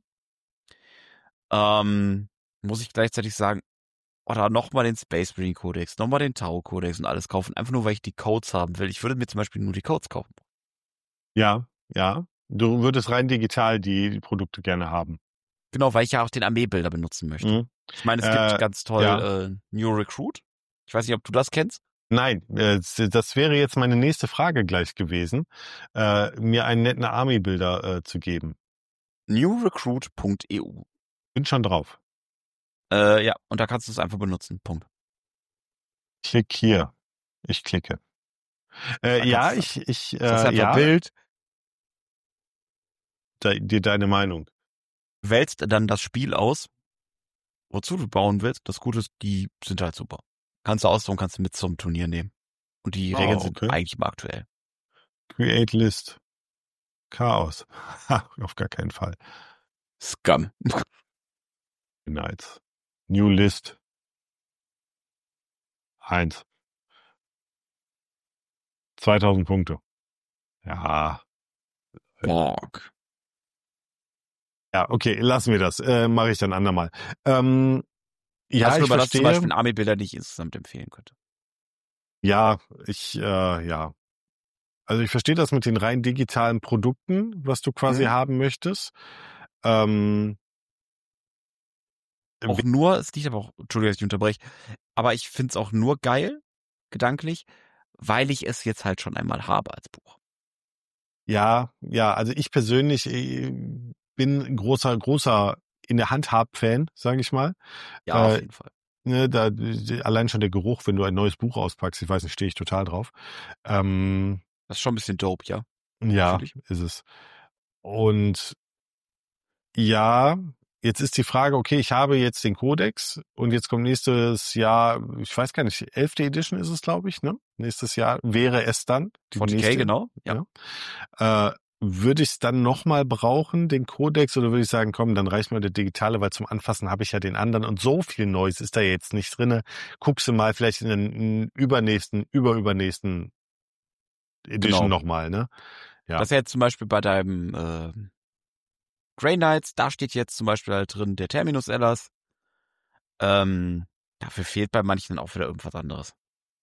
muss ich gleichzeitig sagen, oder nochmal den Space Marine Codex, nochmal den Tau Codex und alles kaufen, einfach nur, weil ich die Codes haben will. Ich würde mir zum Beispiel nur die Codes kaufen. ja. Du würdest rein digital die Produkte gerne haben. Genau, weil ich ja auch den Armeebilder benutzen möchte. Ich meine, es gibt ganz toll New Recruit. Ich weiß nicht, ob du das kennst. Nein, das wäre jetzt meine nächste Frage gleich gewesen, mir einen netten Army-Bilder zu geben. newrecruit.eu. Bin schon drauf. Ja, und da kannst du es einfach benutzen. Punkt. Klick hier. Ich klicke. Ja, ich das ist ja, Bild. dir deine Meinung. Wählst dann das Spiel aus, wozu du bauen willst. Das Gute ist, die sind halt super. Kannst du ausdrucken, kannst du mit zum Turnier nehmen. Und die Regeln sind eigentlich immer aktuell. Create List. Chaos. Auf gar keinen Fall. Scum. Nice. New List. 1. 2000 Punkte. Ja. Borg. Ja, okay, lassen wir das. Mache ich dann andermal. Ja, das ich aber das verstehe. zum Beispiel Army-Bilder, die ich insgesamt empfehlen könnte. Ja, ja. Also ich verstehe das mit den rein digitalen Produkten, was du quasi haben möchtest. Auch nur, es liegt aber auch, Entschuldigung, dass ich unterbreche, aber ich finde es auch nur geil, gedanklich, weil ich es jetzt halt schon einmal habe als Buch. Ja, also ich persönlich bin großer in der Handhab-Fan, sage ich mal. Ja, auf jeden Fall. Ne, allein schon der Geruch, wenn du ein neues Buch auspackst, ich weiß nicht, stehe ich total drauf. Das ist schon ein bisschen dope, ja. Ja, ist es. Und ja, jetzt ist die Frage, okay, ich habe jetzt den Codex und jetzt kommt nächstes Jahr, ich weiß gar nicht, 11. Edition ist es, glaube ich, ne? Nächstes Jahr wäre es dann. 40k, genau. Ja. Würde ich es dann nochmal brauchen, den Codex, oder würde ich sagen, komm, dann reicht mir der digitale, weil zum Anfassen habe ich ja den anderen und so viel Neues ist da jetzt nicht drinne. Guckst du mal vielleicht in den übernächsten Edition nochmal, ne? Ja. Das ist ja jetzt zum Beispiel bei deinem Grey Knights, da steht jetzt zum Beispiel halt drin der Terminus Ellas. Dafür fehlt bei manchen auch wieder irgendwas anderes.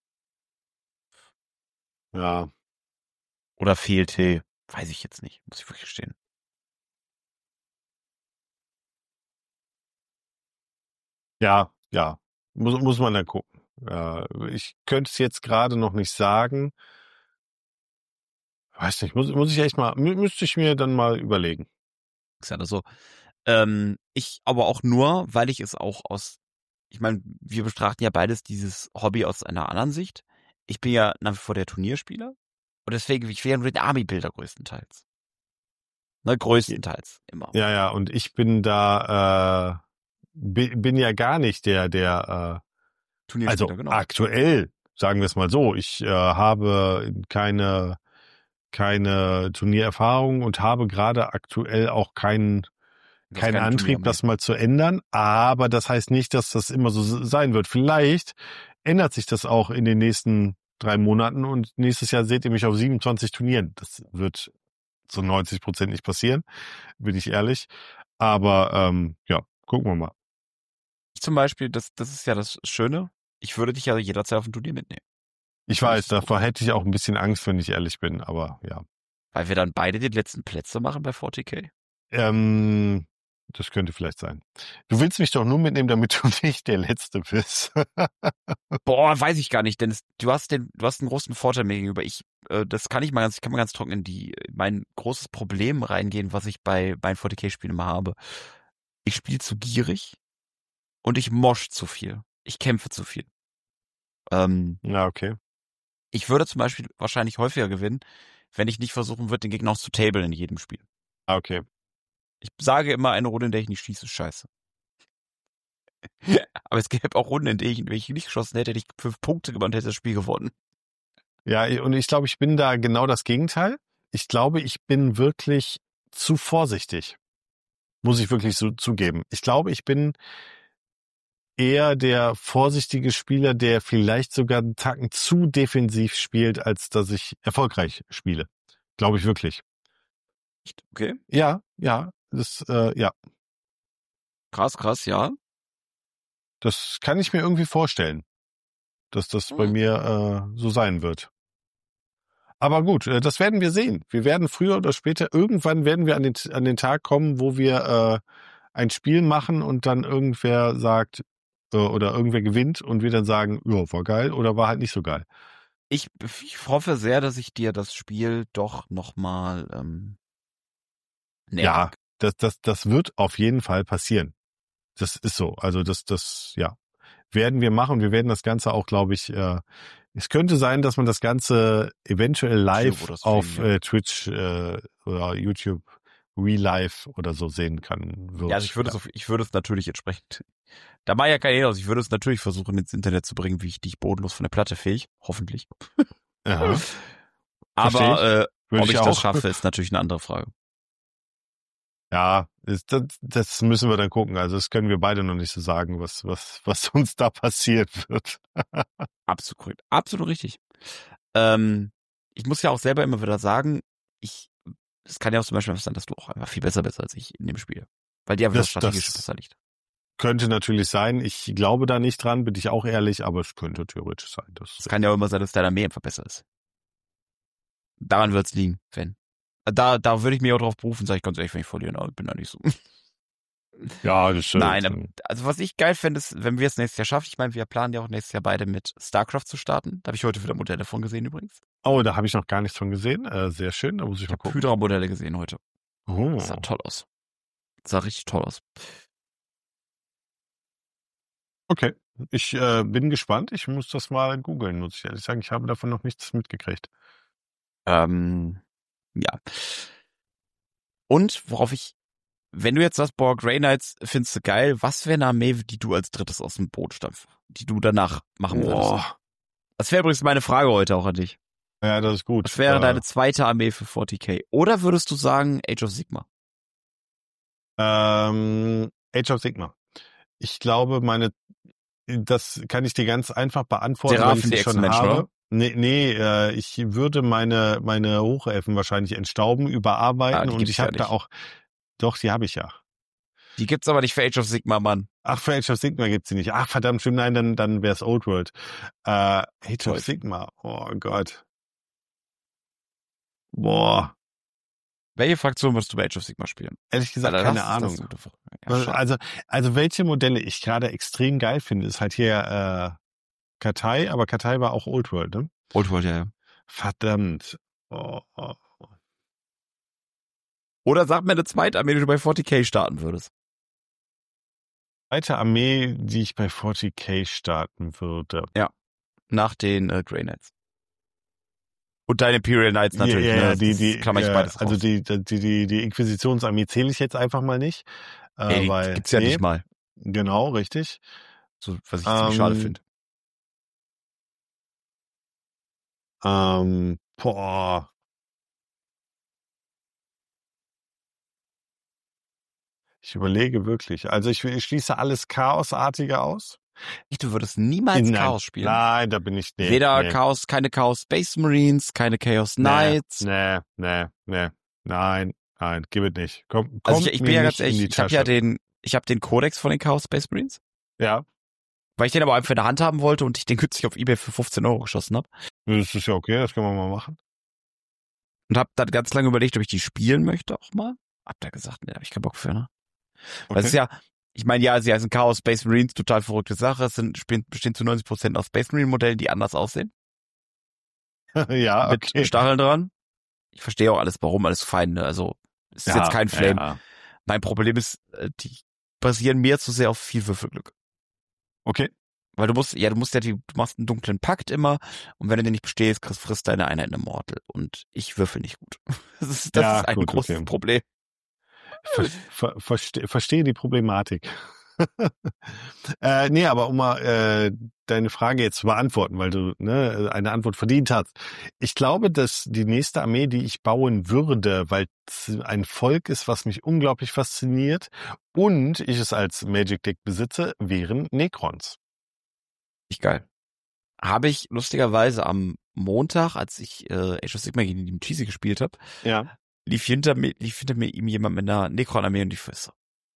Ja. Oder fehlte, weiß ich jetzt nicht, muss ich wirklich gestehen. Ja. Muss man dann gucken. Ich könnte es jetzt gerade noch nicht sagen. Weiß nicht, müsste ich mir dann mal überlegen. Also, ich aber auch nur, weil ich es auch aus ich meine, wir betrachten ja beides dieses Hobby aus einer anderen Sicht. Ich bin ja nach wie vor der Turnierspieler und deswegen, ich will ja nur den Army-Builder größtenteils. Ne, größtenteils immer. Ja, und ich bin da, bin ja gar nicht der Turnierspieler, also genau. aktuell, sagen wir es mal so, ich habe keine Turniererfahrung und habe gerade aktuell auch keinen Antrieb, das mal zu ändern. Aber das heißt nicht, dass das immer so sein wird. Vielleicht ändert sich das auch in den nächsten 3 Monaten und nächstes Jahr seht ihr mich auf 27 Turnieren. Das wird zu 90% nicht passieren, bin ich ehrlich. Aber ja, gucken wir mal. Ich zum Beispiel, das ist ja das Schöne, ich würde dich ja jederzeit auf ein Turnier mitnehmen. Ich weiß, davor hätte ich auch ein bisschen Angst, wenn ich ehrlich bin, aber ja. Weil wir dann beide die letzten Plätze machen bei 40k? Das könnte vielleicht sein. Du willst mich doch nur mitnehmen, damit du nicht der Letzte bist. Boah, weiß ich gar nicht, denn du hast einen großen Vorteil mir gegenüber. Ich kann mal ganz trocken in mein großes Problem reingehen, was ich bei meinen 40k-Spielen immer habe. Ich spiele zu gierig und ich mosch zu viel. Ich kämpfe zu viel. Ja, okay. Ich würde zum Beispiel wahrscheinlich häufiger gewinnen, wenn ich nicht versuchen würde, den Gegner auch zu tablen in jedem Spiel. Ah, okay. Ich sage immer, eine Runde, in der ich nicht schieße, ist scheiße. Aber es gäbe auch Runden, in denen wenn ich nicht geschossen hätte, hätte ich 5 Punkte gewonnen und hätte das Spiel gewonnen. Ja, und ich glaube, ich bin da genau das Gegenteil. Ich glaube, ich bin wirklich zu vorsichtig. Muss ich wirklich so zugeben. Ich glaube, ich bin eher der vorsichtige Spieler, der vielleicht sogar einen Tacken zu defensiv spielt, als dass ich erfolgreich spiele. Glaube ich wirklich. Okay. Ja. Ja. Krass, ja. Das kann ich mir irgendwie vorstellen, dass das bei mir so sein wird. Aber gut, das werden wir sehen. Wir werden früher oder später, irgendwann werden wir an den Tag kommen, wo wir ein Spiel machen und dann irgendwer sagt, oder irgendwer gewinnt und wir dann sagen, ja, war geil oder war halt nicht so geil. Ich hoffe sehr, dass ich dir das Spiel doch nochmal Ja, das wird auf jeden Fall passieren. Das ist so. Also das werden wir machen. Wir werden das Ganze auch, glaube ich, es könnte sein, dass man das Ganze eventuell live auf Twitch oder YouTube Real Life oder so sehen kann. Ja, also ich würde es natürlich entsprechend, da mache ich ja keine Idee aus, ich würde es natürlich versuchen ins Internet zu bringen, wie ich dich bodenlos von der Platte fähig, hoffentlich. Aha. Aber ob ich das auch schaffe, ist natürlich eine andere Frage. Ja, das müssen wir dann gucken. Also das können wir beide noch nicht so sagen, was uns da passiert wird. Absolut richtig. Ich muss ja auch selber immer wieder sagen, es kann ja auch zum Beispiel sein, dass du auch einfach viel besser bist als ich in dem Spiel. Weil dir einfach das strategisch besser liegt. Könnte natürlich sein. Ich glaube da nicht dran, bin ich auch ehrlich, aber es könnte theoretisch sein. Es kann ja auch immer sein, dass deine Armee einfach besser ist. Daran wird's liegen, Fan. Da würde ich mich auch drauf berufen, sage ich ganz ehrlich, wenn ich verliere, aber ich bin da nicht so. Ja, das stimmt. Nein, also was ich geil fände, ist, wenn wir es nächstes Jahr schaffen, ich meine, wir planen ja auch nächstes Jahr beide mit StarCraft zu starten. Da habe ich heute wieder Modelle von gesehen übrigens. Oh, da habe ich noch gar nichts von gesehen. Sehr schön, da muss ich mal gucken. Hydra-Modelle gesehen heute. Oh. Das sah toll aus. Das sah richtig toll aus. Okay, ich bin gespannt. Ich muss das mal googeln, muss ich ehrlich sagen. Ich habe davon noch nichts mitgekriegt. Ja. Und wenn du jetzt sagst, boah, Grey Knights findest du geil, was wäre eine Armee, die du als drittes aus dem Boot stampfst, die du danach machen würdest? Das wäre übrigens meine Frage heute auch an dich. Ja, das ist gut. Was wäre deine zweite Armee für 40k? Oder würdest du sagen Age of Sigmar? Age of Sigmar. Ich glaube, das kann ich dir ganz einfach beantworten, weil ich sie schon habe. Nee, ich würde meine Hochelfen wahrscheinlich entstauben, überarbeiten und ich habe da auch, doch, die habe ich ja. Die gibt's aber nicht für Age of Sigmar, Mann. Ach, für Age of Sigmar gibt's sie nicht. Ach, verdammt, stimmt, nein, dann wär's Old World. Age of Sigmar, oh Gott. Boah. Welche Fraktion würdest du bei Age of Sigmar spielen? Ehrlich gesagt, keine Ahnung. Ja, also welche Modelle ich gerade extrem geil finde, ist halt hier Katai, aber Katai war auch Old World, ne? Old World, ja. Verdammt. Oder sag mir eine zweite Armee, die du bei 40k starten würdest. Zweite Armee, die ich bei 40k starten würde. Nach den Grey Knights. Und deine Imperial Knights natürlich. Ja, ne? Das klammer ich beides also raus. die Inquisitionsarmee zähle ich jetzt einfach mal nicht. Die Weil, gibt's ja nicht mal. Genau, richtig. So, was ich ziemlich schade finde. Boah. Ich überlege wirklich. Also ich schließe alles Chaosartige aus. Du würdest niemals Chaos spielen. Nein, da bin ich nicht. Weder Chaos, keine Chaos Space Marines, keine Chaos Knights. Nee. Nein, gib es nicht. Komm Also ich bin ja ganz ehrlich, ich habe den Kodex von den Chaos Space Marines. Ja. Weil ich den aber einfach in der Hand haben wollte und ich den kürzlich auf eBay für 15 € geschossen habe. Das ist ja okay, das können wir mal machen. Und habe dann ganz lange überlegt, ob ich die spielen möchte auch mal. Hab da gesagt, nee, da habe ich keinen Bock für, ne? Okay. Das ist ja, ich meine, ja, sie heißen Chaos Space Marines, total verrückte Sache. Es bestehen zu 90% aus Space Marine Modellen, die anders aussehen. Ja, okay. Mit Stacheln dran. Ich verstehe auch alles, warum, alles fein, ne? Also, es ist jetzt kein Flame. Ja. Mein Problem ist, die basieren mir zu sehr auf viel Würfelglück. Okay. Weil du machst einen dunklen Pakt immer und wenn du den nicht bestehst, frisst deine Einheit eine Mortal. Und ich würfel nicht gut. Das ist ein großes Problem. Verstehe die Problematik. Nee, aber um mal deine Frage jetzt zu beantworten, weil du eine Antwort verdient hast. Ich glaube, dass die nächste Armee, die ich bauen würde, weil es ein Volk ist, was mich unglaublich fasziniert und ich es als Magic Deck besitze, wären Necrons. Geil. Habe ich lustigerweise am Montag, als ich Age of Sigmar gegen die Cheesy gespielt habe, lief hinter mir ihm jemand mit einer Necron-Armee und die Füße.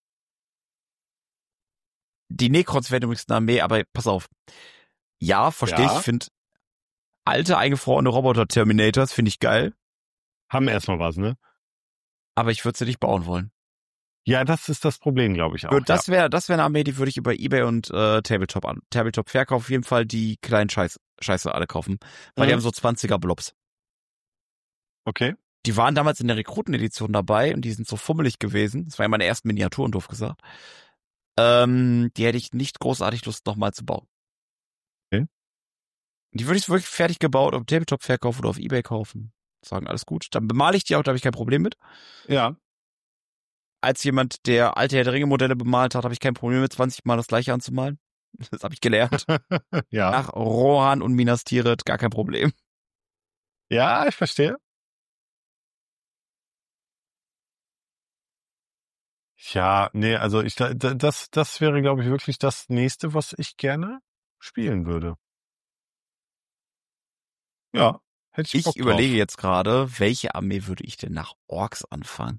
Die Necrons werden übrigens eine Armee, aber pass auf. Ja, verstehe ich, finde alte, eingefrorene Roboter-Terminators finde ich geil. Haben erstmal was, ne? Aber ich würde sie nicht bauen wollen. Ja, das ist das Problem, glaube ich auch. Das wäre eine Armee, die würde ich über eBay und Tabletop verkaufen, auf jeden Fall die kleinen Scheiße alle kaufen. Weil die haben so 20er Blobs. Okay. Die waren damals in der Rekrutenedition dabei und die sind so fummelig gewesen. Das war ja meine ersten Miniaturen, doof gesagt. Die hätte ich nicht großartig Lust, nochmal zu bauen. Okay. Die würde ich wirklich fertig gebaut auf Tabletop verkaufen oder auf eBay kaufen. Sagen, alles gut. Dann bemale ich die auch, da habe ich kein Problem mit. Ja. Als jemand, der alte Herr der Ringe Modelle bemalt hat, habe ich kein Problem mit 20 Mal das gleiche anzumalen. Das habe ich gelernt. Ja. Nach Rohan und Minas Tirith, gar kein Problem. Ja, ich verstehe. Ja, nee, also das wäre, glaube ich, wirklich das nächste, was ich gerne spielen würde. Ja, hätte ich Bock drauf. Ich überlege jetzt gerade, welche Armee würde ich denn nach Orks anfangen?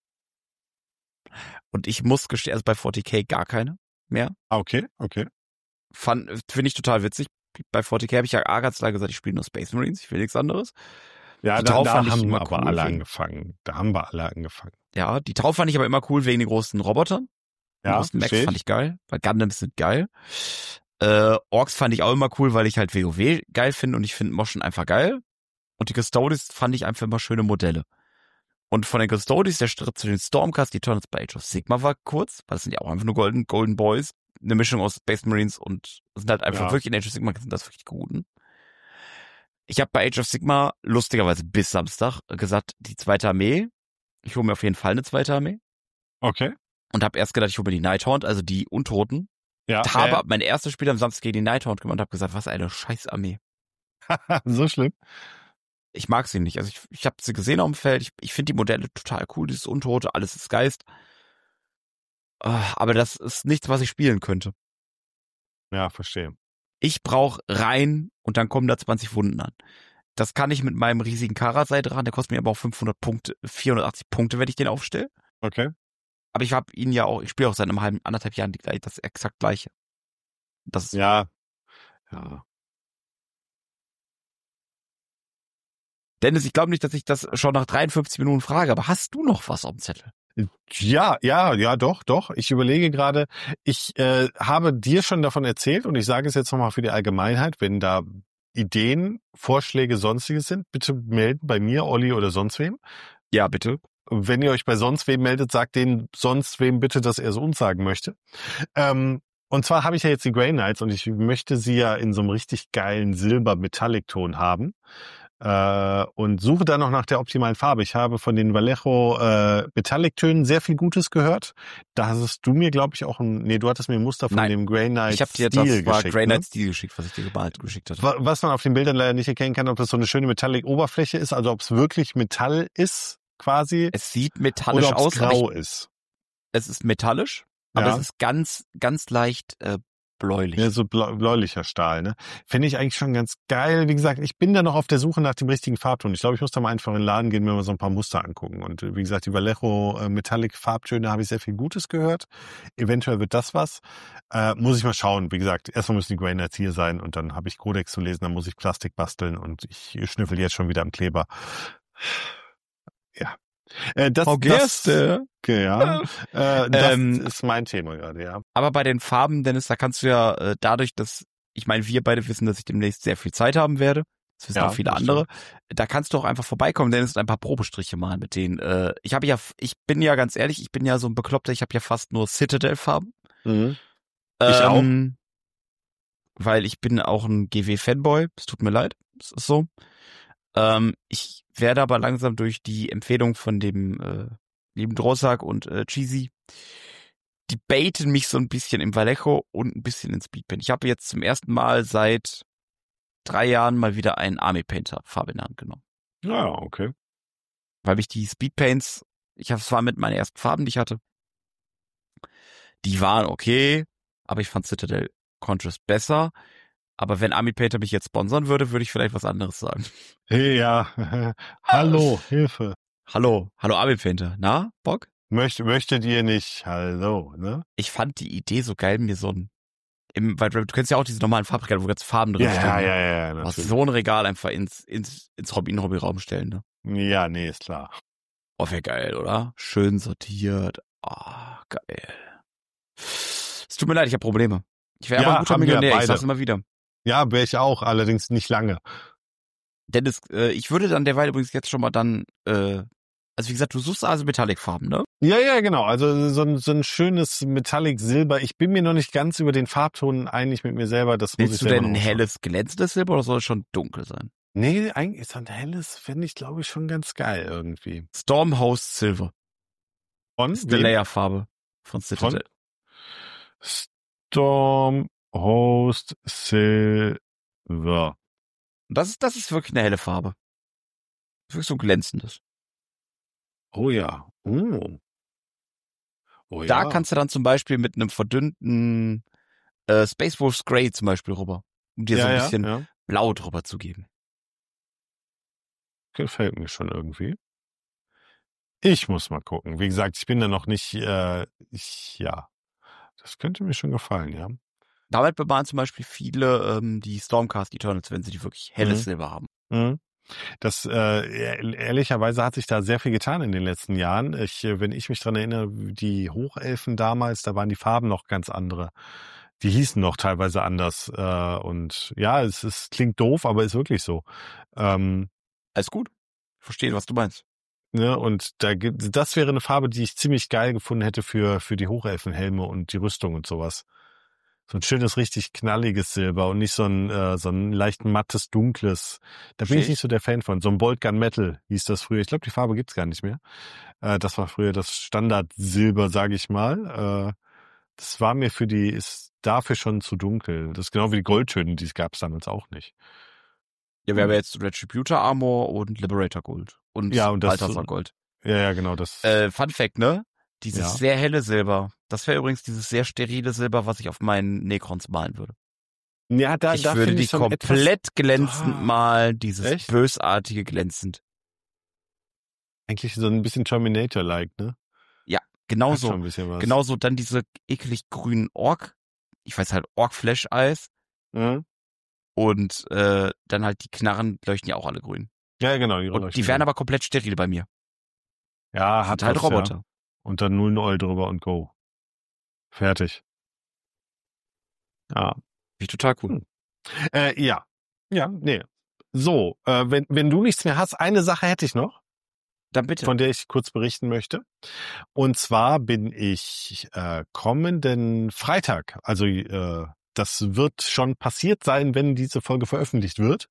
Und ich muss gestehen, also bei 40k gar keine mehr. Okay. Finde ich total witzig. Bei 40k habe ich ja ganz lange gesagt, ich spiele nur Space Marines, ich will nichts anderes. Ja, da haben wir aber alle angefangen. Da haben wir alle angefangen. Ja, die Tau fand ich aber immer cool wegen den großen Robotern. Die großen Mechs fand ich geil, weil Gundams sind geil. Orks fand ich auch immer cool, weil ich halt WoW geil finde und ich finde Moschen einfach geil. Und die Custodies fand ich einfach immer schöne Modelle. Und von den Custodies, der Schritt zu den Stormcast, die Eternals bei Age of Sigmar war kurz, weil das sind ja auch einfach nur Golden Boys. Eine Mischung aus Space Marines und sind halt einfach wirklich in Age of Sigmar sind das wirklich Guten. Ich habe bei Age of Sigmar lustigerweise bis Samstag gesagt, die zweite Armee, ich hole mir auf jeden Fall eine zweite Armee. Okay. Und habe erst gedacht, ich hole mir die Nighthaunt, also die Untoten. Ja. Habe mein erstes Spiel am Samstag gegen die Nighthaunt gemacht und habe gesagt, was eine Scheißarmee. So schlimm. Ich mag sie nicht. Also ich habe sie gesehen auf dem Feld. Ich finde die Modelle total cool. Dieses Untote, alles ist Geist. Aber das ist nichts, was ich spielen könnte. Ja, verstehe. Ich brauche rein und dann kommen da 20 Wunden an. Das kann ich mit meinem riesigen Karasei dran. Der kostet mir aber auch 500 Punkte, 480 Punkte, wenn ich den aufstelle. Okay. Aber ich habe ihn ja auch, ich spiele auch seit anderthalb Jahren das exakt gleiche. Das ist ja. Dennis, ich glaube nicht, dass ich das schon nach 53 Minuten frage, aber hast du noch was auf dem Zettel? Ja, doch. Ich überlege gerade, ich habe dir schon davon erzählt und ich sage es jetzt nochmal für die Allgemeinheit, wenn da Ideen, Vorschläge, Sonstiges sind, bitte melden bei mir, Olli oder sonst wem. Ja, bitte. wenn ihr euch bei sonst wem meldet, sagt den sonst wem bitte, dass er es uns sagen möchte. Und zwar habe ich ja jetzt die Grey Knights und ich möchte sie ja in so einem richtig geilen Silber-Metallic-Ton haben. Und suche dann noch nach der optimalen Farbe. Ich habe von den Vallejo Metallic-Tönen sehr viel Gutes gehört. Da hast du mir, glaube ich, auch du hattest mir ein Muster von dem Grey Knight Stil geschickt. Das war Grey Knight Stil geschickt, was ich dir gemalt geschickt hatte. Was man auf den Bildern leider nicht erkennen kann, ob das so eine schöne Metallic-Oberfläche ist, also ob es wirklich Metall ist, quasi. Es sieht metallisch oder aus. Oder grau ist. Es ist metallisch, aber es ist ganz, ganz leicht bläulich. Ja, so bläulicher Stahl, ne? Finde ich eigentlich schon ganz geil. Wie gesagt, ich bin da noch auf der Suche nach dem richtigen Farbton. Ich glaube, ich muss da mal einfach in den Laden gehen, mir mal so ein paar Muster angucken. Und wie gesagt, die Vallejo Metallic Farbtöne habe ich sehr viel Gutes gehört. Eventuell wird das was. Muss ich mal schauen. Wie gesagt, erstmal müssen die Grey Knights hier sein und dann habe ich Codex zu lesen, dann muss ich Plastik basteln und ich schnüffel jetzt schon wieder am Kleber. Ja. Das ist mein Thema gerade, ja. Aber bei den Farben, Dennis, da kannst du ja dadurch, dass, ich meine, wir beide wissen, dass ich demnächst sehr viel Zeit haben werde. Das wissen auch viele andere. Da kannst du auch einfach vorbeikommen, Dennis, und ein paar Probestriche malen mit denen. Ich bin ja ganz ehrlich, ich bin ja so ein Bekloppter, ich habe ja fast nur Citadel-Farben. Mhm. Ich auch. Weil ich bin auch ein GW-Fanboy, es tut mir leid, es ist so. Ich werde aber langsam durch die Empfehlung von dem lieben Drossack und Cheesy, die baiten mich so ein bisschen im Vallejo und ein bisschen in Speedpaint. Ich habe jetzt zum ersten Mal seit 3 Jahren mal wieder einen Army Painter Farbe in der Hand genommen. Ja, okay. Weil mich die Speedpaints, es war mit meinen ersten Farben, die ich hatte, die waren okay, aber ich fand Citadel Contrast besser. Aber wenn Army Painter mich jetzt sponsern würde, würde ich vielleicht was anderes sagen. Hey, ja. Hallo, Hilfe. Hallo Army Painter. Na, Bock? Möchtet ihr nicht? Hallo, ne? Ich fand die Idee so geil, mir so weil du kennst ja auch diese normalen Farbregale, wo ganz Farben drin stehen. Ja, natürlich. So ein Regal einfach ins Hobby-Raum stellen, ne? Ja, nee, ist klar. Oh, wäre geil, oder? Schön sortiert. Oh, geil. Es tut mir leid, ich habe Probleme. Ich wäre aber ein guter Millionär, ich sag's immer wieder. Ja, wäre ich auch, allerdings nicht lange. Dennis, ich würde dann derweil übrigens jetzt schon mal dann, also wie gesagt, du suchst also Metallic-Farben, ne? Ja, genau. Also so ein schönes Metallic-Silber. Ich bin mir noch nicht ganz über den Farbton einig mit mir selber. Das muss ich selber noch Willst du denn ein helles, glänzendes Silber oder soll es schon dunkel sein? Nee, eigentlich ist so ein helles, finde ich, glaube ich, schon ganz geil irgendwie. Stormhost Silver. Von? Das ist eine Layerfarbe von Citadel. Stormhost Silver. Das ist wirklich eine helle Farbe. Das ist wirklich so ein glänzendes. Oh ja. Oh Da ja. kannst du dann zum Beispiel mit einem verdünnten Space Wolves Grey zum Beispiel rüber, um dir so ein bisschen Blau drüber zu geben. Gefällt mir schon irgendwie. Ich muss mal gucken. Wie gesagt, ich bin da noch nicht, das könnte mir schon gefallen, ja. Damit bewahren zum Beispiel viele die Stormcast Eternals, wenn sie die wirklich helles Silber haben. Mhm. Das ehrlicherweise hat sich da sehr viel getan in den letzten Jahren. Wenn ich mich dran erinnere, die Hochelfen damals, da waren die Farben noch ganz andere. Die hießen noch teilweise anders. Und ja, es klingt doof, aber ist wirklich so. Alles gut. Ich verstehe, was du meinst. Ne, und das wäre eine Farbe, die ich ziemlich geil gefunden hätte für die Hochelfenhelme und die Rüstung und sowas. So ein schönes, richtig knalliges Silber und nicht so ein leicht mattes, dunkles. Da bin ich nicht so der Fan von. So ein Bolt Gun Metal hieß das früher. Ich glaube, die Farbe gibt's gar nicht mehr. Das war früher das Standard-Silber, sage ich mal. Das war mir ist dafür schon zu dunkel. Das ist genau wie die Goldtöne, die gab's damals auch nicht. Ja, wir haben jetzt Retributor Armor und Liberator Gold. Und Balthasar Gold. Ja, genau. Das. Fun Fact, ne? Dieses sehr helle Silber. Das wäre übrigens dieses sehr sterile Silber, was ich auf meinen Necrons malen würde. Ja, ich würde die komplett glänzend malen, dieses bösartige glänzend. Eigentlich so ein bisschen Terminator-like, ne? Ja, genauso. Genauso dann diese eklig grünen ich weiß halt, Orc-Flash-Eis. Mhm. Und dann halt die Knarren leuchten ja auch alle grün. Ja, genau. Die werden aber komplett steril bei mir. Ja, hat halt Roboter. Ja. Und dann 0 Oil drüber und go. Fertig. Ja. Finde ich total cool. Ja. Ja, nee. So, wenn du nichts mehr hast, eine Sache hätte ich noch. Dann bitte. von der ich kurz berichten möchte. Und zwar bin ich kommenden Freitag, also das wird schon passiert sein, wenn diese Folge veröffentlicht wird,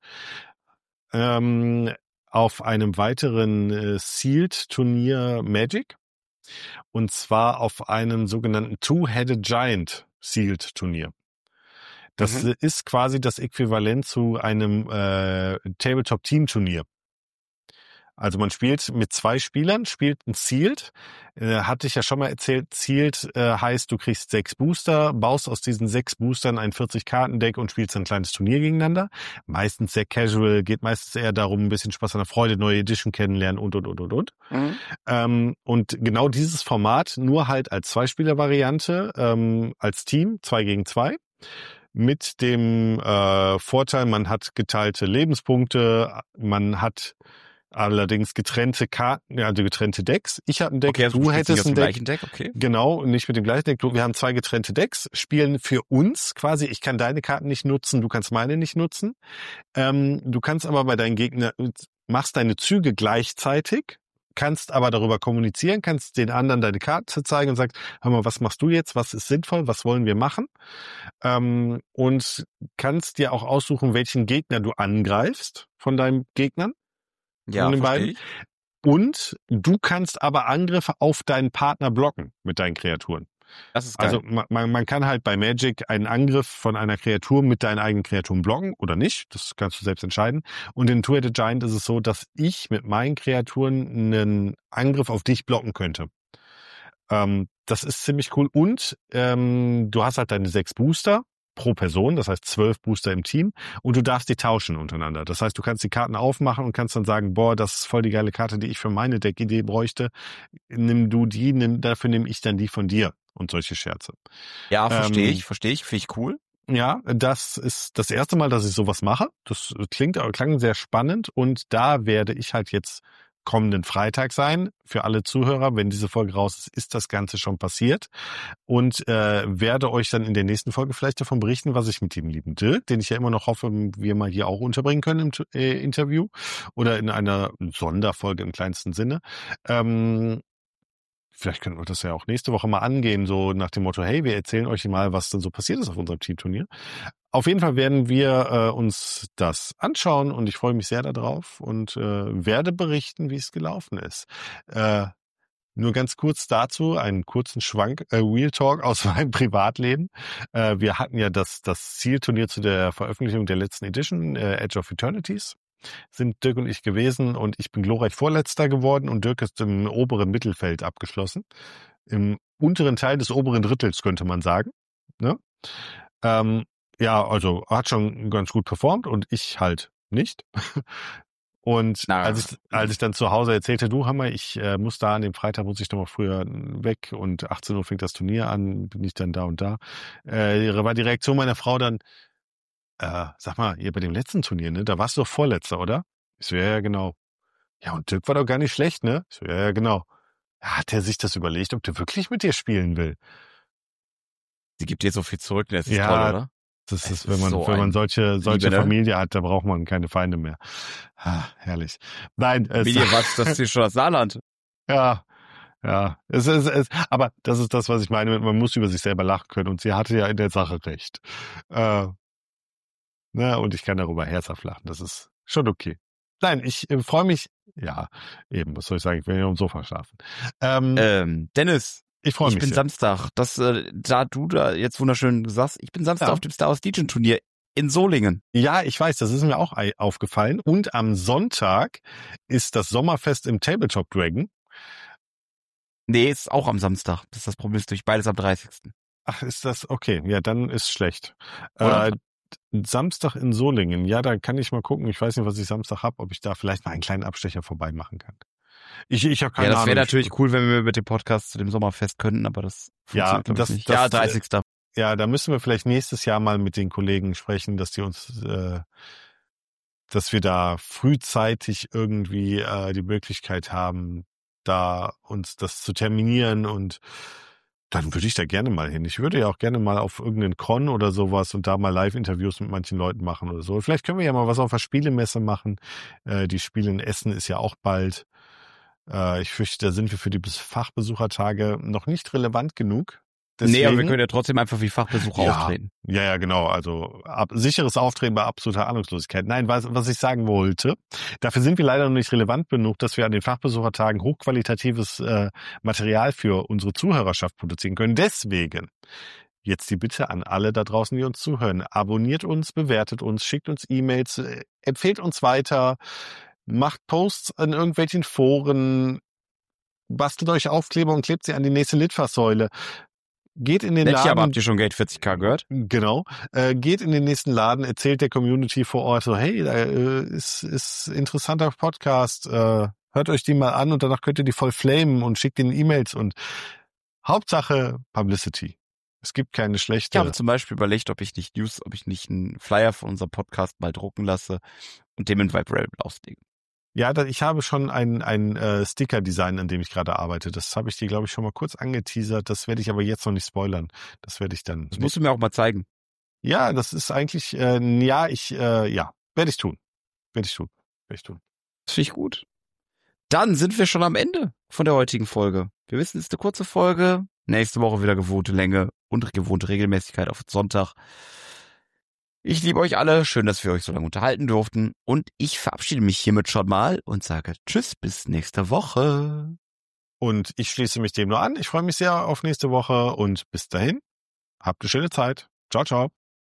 auf einem weiteren Sealed-Turnier Magic. Und zwar auf einem sogenannten Two-Headed Giant Sealed-Turnier. Das ist quasi das Äquivalent zu einem Tabletop-Team-Turnier. Also man spielt mit 2 Spielern, spielt ein Sealed. Hatte ich ja schon mal erzählt, Sealed heißt, du kriegst 6 Booster, baust aus diesen 6 Boostern ein 40-Karten-Deck und spielst ein kleines Turnier gegeneinander. Meistens sehr casual, geht meistens eher darum, ein bisschen Spaß an der Freude, neue Edition kennenlernen und. Und genau dieses Format, nur halt als 2-Spieler-Variante, als Team, 2 gegen 2. Mit dem Vorteil, man hat geteilte Lebenspunkte, man hat allerdings getrennte Karten, also getrennte Decks. Ich habe ein Deck, Okay, also du hättest ein Deck. Gleichen Deck, okay. Genau, nicht mit dem gleichen Deck. Wir haben 2 getrennte Decks, spielen für uns quasi. Ich kann deine Karten nicht nutzen, du kannst meine nicht nutzen. Du kannst aber bei deinen Gegnern, machst deine Züge gleichzeitig, kannst aber darüber kommunizieren, kannst den anderen deine Karte zeigen und sagst, hör mal, was machst du jetzt, was ist sinnvoll, was wollen wir machen? Und kannst dir auch aussuchen, welchen Gegner du angreifst von deinen Gegnern. Ja, verstehe ich. Und du kannst aber Angriffe auf deinen Partner blocken mit deinen Kreaturen. Das ist geil. Also man kann halt bei Magic einen Angriff von einer Kreatur mit deinen eigenen Kreaturen blocken oder nicht. Das kannst du selbst entscheiden. Und in Two-Headed Giant ist es so, dass ich mit meinen Kreaturen einen Angriff auf dich blocken könnte. Das ist ziemlich cool. Und du hast halt deine 6 Booster pro Person, das heißt 12 Booster im Team, und du darfst die tauschen untereinander. Das heißt, du kannst die Karten aufmachen und kannst dann sagen, boah, das ist voll die geile Karte, die ich für meine Deckidee bräuchte. Nimm du die, dafür nehme ich dann die von dir und solche Scherze. Ja, verstehe ich, finde ich cool. Ja, das ist das erste Mal, dass ich sowas mache. Das klang sehr spannend und da werde ich halt jetzt kommenden Freitag sein. Für alle Zuhörer, wenn diese Folge raus ist, ist das Ganze schon passiert und werde euch dann in der nächsten Folge vielleicht davon berichten, was ich mit dem lieben Dirk, den ich ja immer noch hoffe, wir mal hier auch unterbringen können im Interview oder in einer Sonderfolge im kleinsten Sinne. Vielleicht könnten wir das ja auch nächste Woche mal angehen, so nach dem Motto, hey, wir erzählen euch mal, was denn so passiert ist auf unserem Teamturnier. Auf jeden Fall werden wir uns das anschauen und ich freue mich sehr darauf und werde berichten, wie es gelaufen ist. Nur ganz kurz dazu, einen kurzen Schwank, Real Talk aus meinem Privatleben. Wir hatten ja das Zielturnier zu der Veröffentlichung der letzten Edition, Edge of Eternities. Sind Dirk und ich gewesen und ich bin glorreich Vorletzter geworden und Dirk ist im oberen Mittelfeld abgeschlossen. Im unteren Teil des oberen Drittels, könnte man sagen. Ne? Ja, also hat schon ganz gut performt und ich halt nicht. Und als ich dann zu Hause erzählte, du Hammer, ich muss da an dem Freitag, muss ich noch mal früher weg und 18 Uhr fängt das Turnier an, bin ich dann da und da. War die Reaktion meiner Frau dann, sag mal, hier bei dem letzten Turnier, ne, da warst du doch Vorletzter, oder? Ich so, ja, genau. Ja, und Dirk war doch gar nicht schlecht, ne? Ich so, ja, genau. Hat er sich das überlegt, ob der wirklich mit dir spielen will? Sie gibt dir so viel zurück, das ist toll, oder? Das ist, wenn man solche Familie hat, da braucht man keine Feinde mehr. Herrlich. Nein, Familie, was, das ist schon das Saarland. Ja. Aber das ist das, was ich meine, man muss über sich selber lachen können und sie hatte ja in der Sache recht. Und ich kann darüber herzhaft lachen. Das ist schon okay. Nein, ich freue mich. Ja, eben, was soll ich sagen? Ich will ja am Sofa schlafen. Dennis, ich freue mich. Ich bin sehr. Samstag, da du da jetzt wunderschön sagst, ich bin Samstag auf dem Star Wars Legion Turnier in Solingen. Ja, ich weiß, das ist mir auch aufgefallen. Und am Sonntag ist das Sommerfest im Tabletop Dragon. Nee, ist auch am Samstag. Das ist das Problem, ist durch beides am 30. Ach, ist das okay? Ja, dann ist schlecht. Oder? Samstag in Solingen. Ja, da kann ich mal gucken. Ich weiß nicht, was ich Samstag habe, ob ich da vielleicht mal einen kleinen Abstecher vorbei machen kann. Ich habe keine Ahnung. Ja, das wäre natürlich cool, wenn wir mit dem Podcast zu dem Sommerfest könnten, aber das funktioniert das nicht. Ja, 30. Ja, da müssen wir vielleicht nächstes Jahr mal mit den Kollegen sprechen, dass die uns, dass wir da frühzeitig irgendwie die Möglichkeit haben, da uns das zu terminieren und dann würde ich da gerne mal hin. Ich würde ja auch gerne mal auf irgendeinen Con oder sowas und da mal Live-Interviews mit manchen Leuten machen oder so. Vielleicht können wir ja mal was auf der Spielemesse machen. Die Spiele in Essen ist ja auch bald. Ich fürchte, da sind wir für die Fachbesuchertage noch nicht relevant genug. Deswegen, nee, aber wir können ja trotzdem einfach wie Fachbesucher auftreten. Ja, genau. Also sicheres Auftreten bei absoluter Ahnungslosigkeit. Nein, was ich sagen wollte, dafür sind wir leider noch nicht relevant genug, dass wir an den Fachbesuchertagen hochqualitatives Material für unsere Zuhörerschaft produzieren können. Deswegen jetzt die Bitte an alle da draußen, die uns zuhören. Abonniert uns, bewertet uns, schickt uns E-Mails, empfehlt uns weiter, macht Posts in irgendwelchen Foren, bastelt euch Aufkleber und klebt sie an die nächste Litfaßsäule. Geht in den Laden. Aber habt ihr schon Gate 40k gehört? Genau. Geht in den nächsten Laden, erzählt der Community vor Ort so, hey, da ist interessanter Podcast, hört euch die mal an und danach könnt ihr die voll flamen und schickt ihnen E-Mails und Hauptsache Publicity. Es gibt keine schlechte. Ich habe zum Beispiel überlegt, ob ich nicht einen Flyer von unserem Podcast mal drucken lasse und dem in Vibrable auslege. Ja, ich habe schon ein Sticker-Design, an dem ich gerade arbeite. Das habe ich dir, glaube ich, schon mal kurz angeteasert. Das werde ich aber jetzt noch nicht spoilern. Das werde ich dann. Das musst du mir auch mal zeigen. Ja, das ist eigentlich, werde ich tun. Werde ich tun. Das finde ich gut. Dann sind wir schon am Ende von der heutigen Folge. Wir wissen, es ist eine kurze Folge. Nächste Woche wieder gewohnte Länge und gewohnte Regelmäßigkeit auf Sonntag. Ich liebe euch alle. Schön, dass wir euch so lange unterhalten durften. Und ich verabschiede mich hiermit schon mal und sage Tschüss, bis nächste Woche. Und ich schließe mich dem nur an. Ich freue mich sehr auf nächste Woche und bis dahin, habt eine schöne Zeit. Ciao, ciao.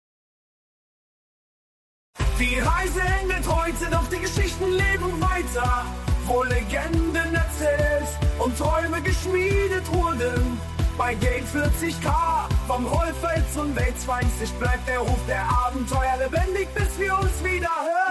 Die Reise endet heute, doch die Geschichten leben weiter. Wo Legenden erzählt und Träume geschmiedet wurden. Bei Gate 40k, vom Rollfeld zum Welt 20 bleibt der Ruf der Abenteuer lebendig, bis wir uns wieder hören.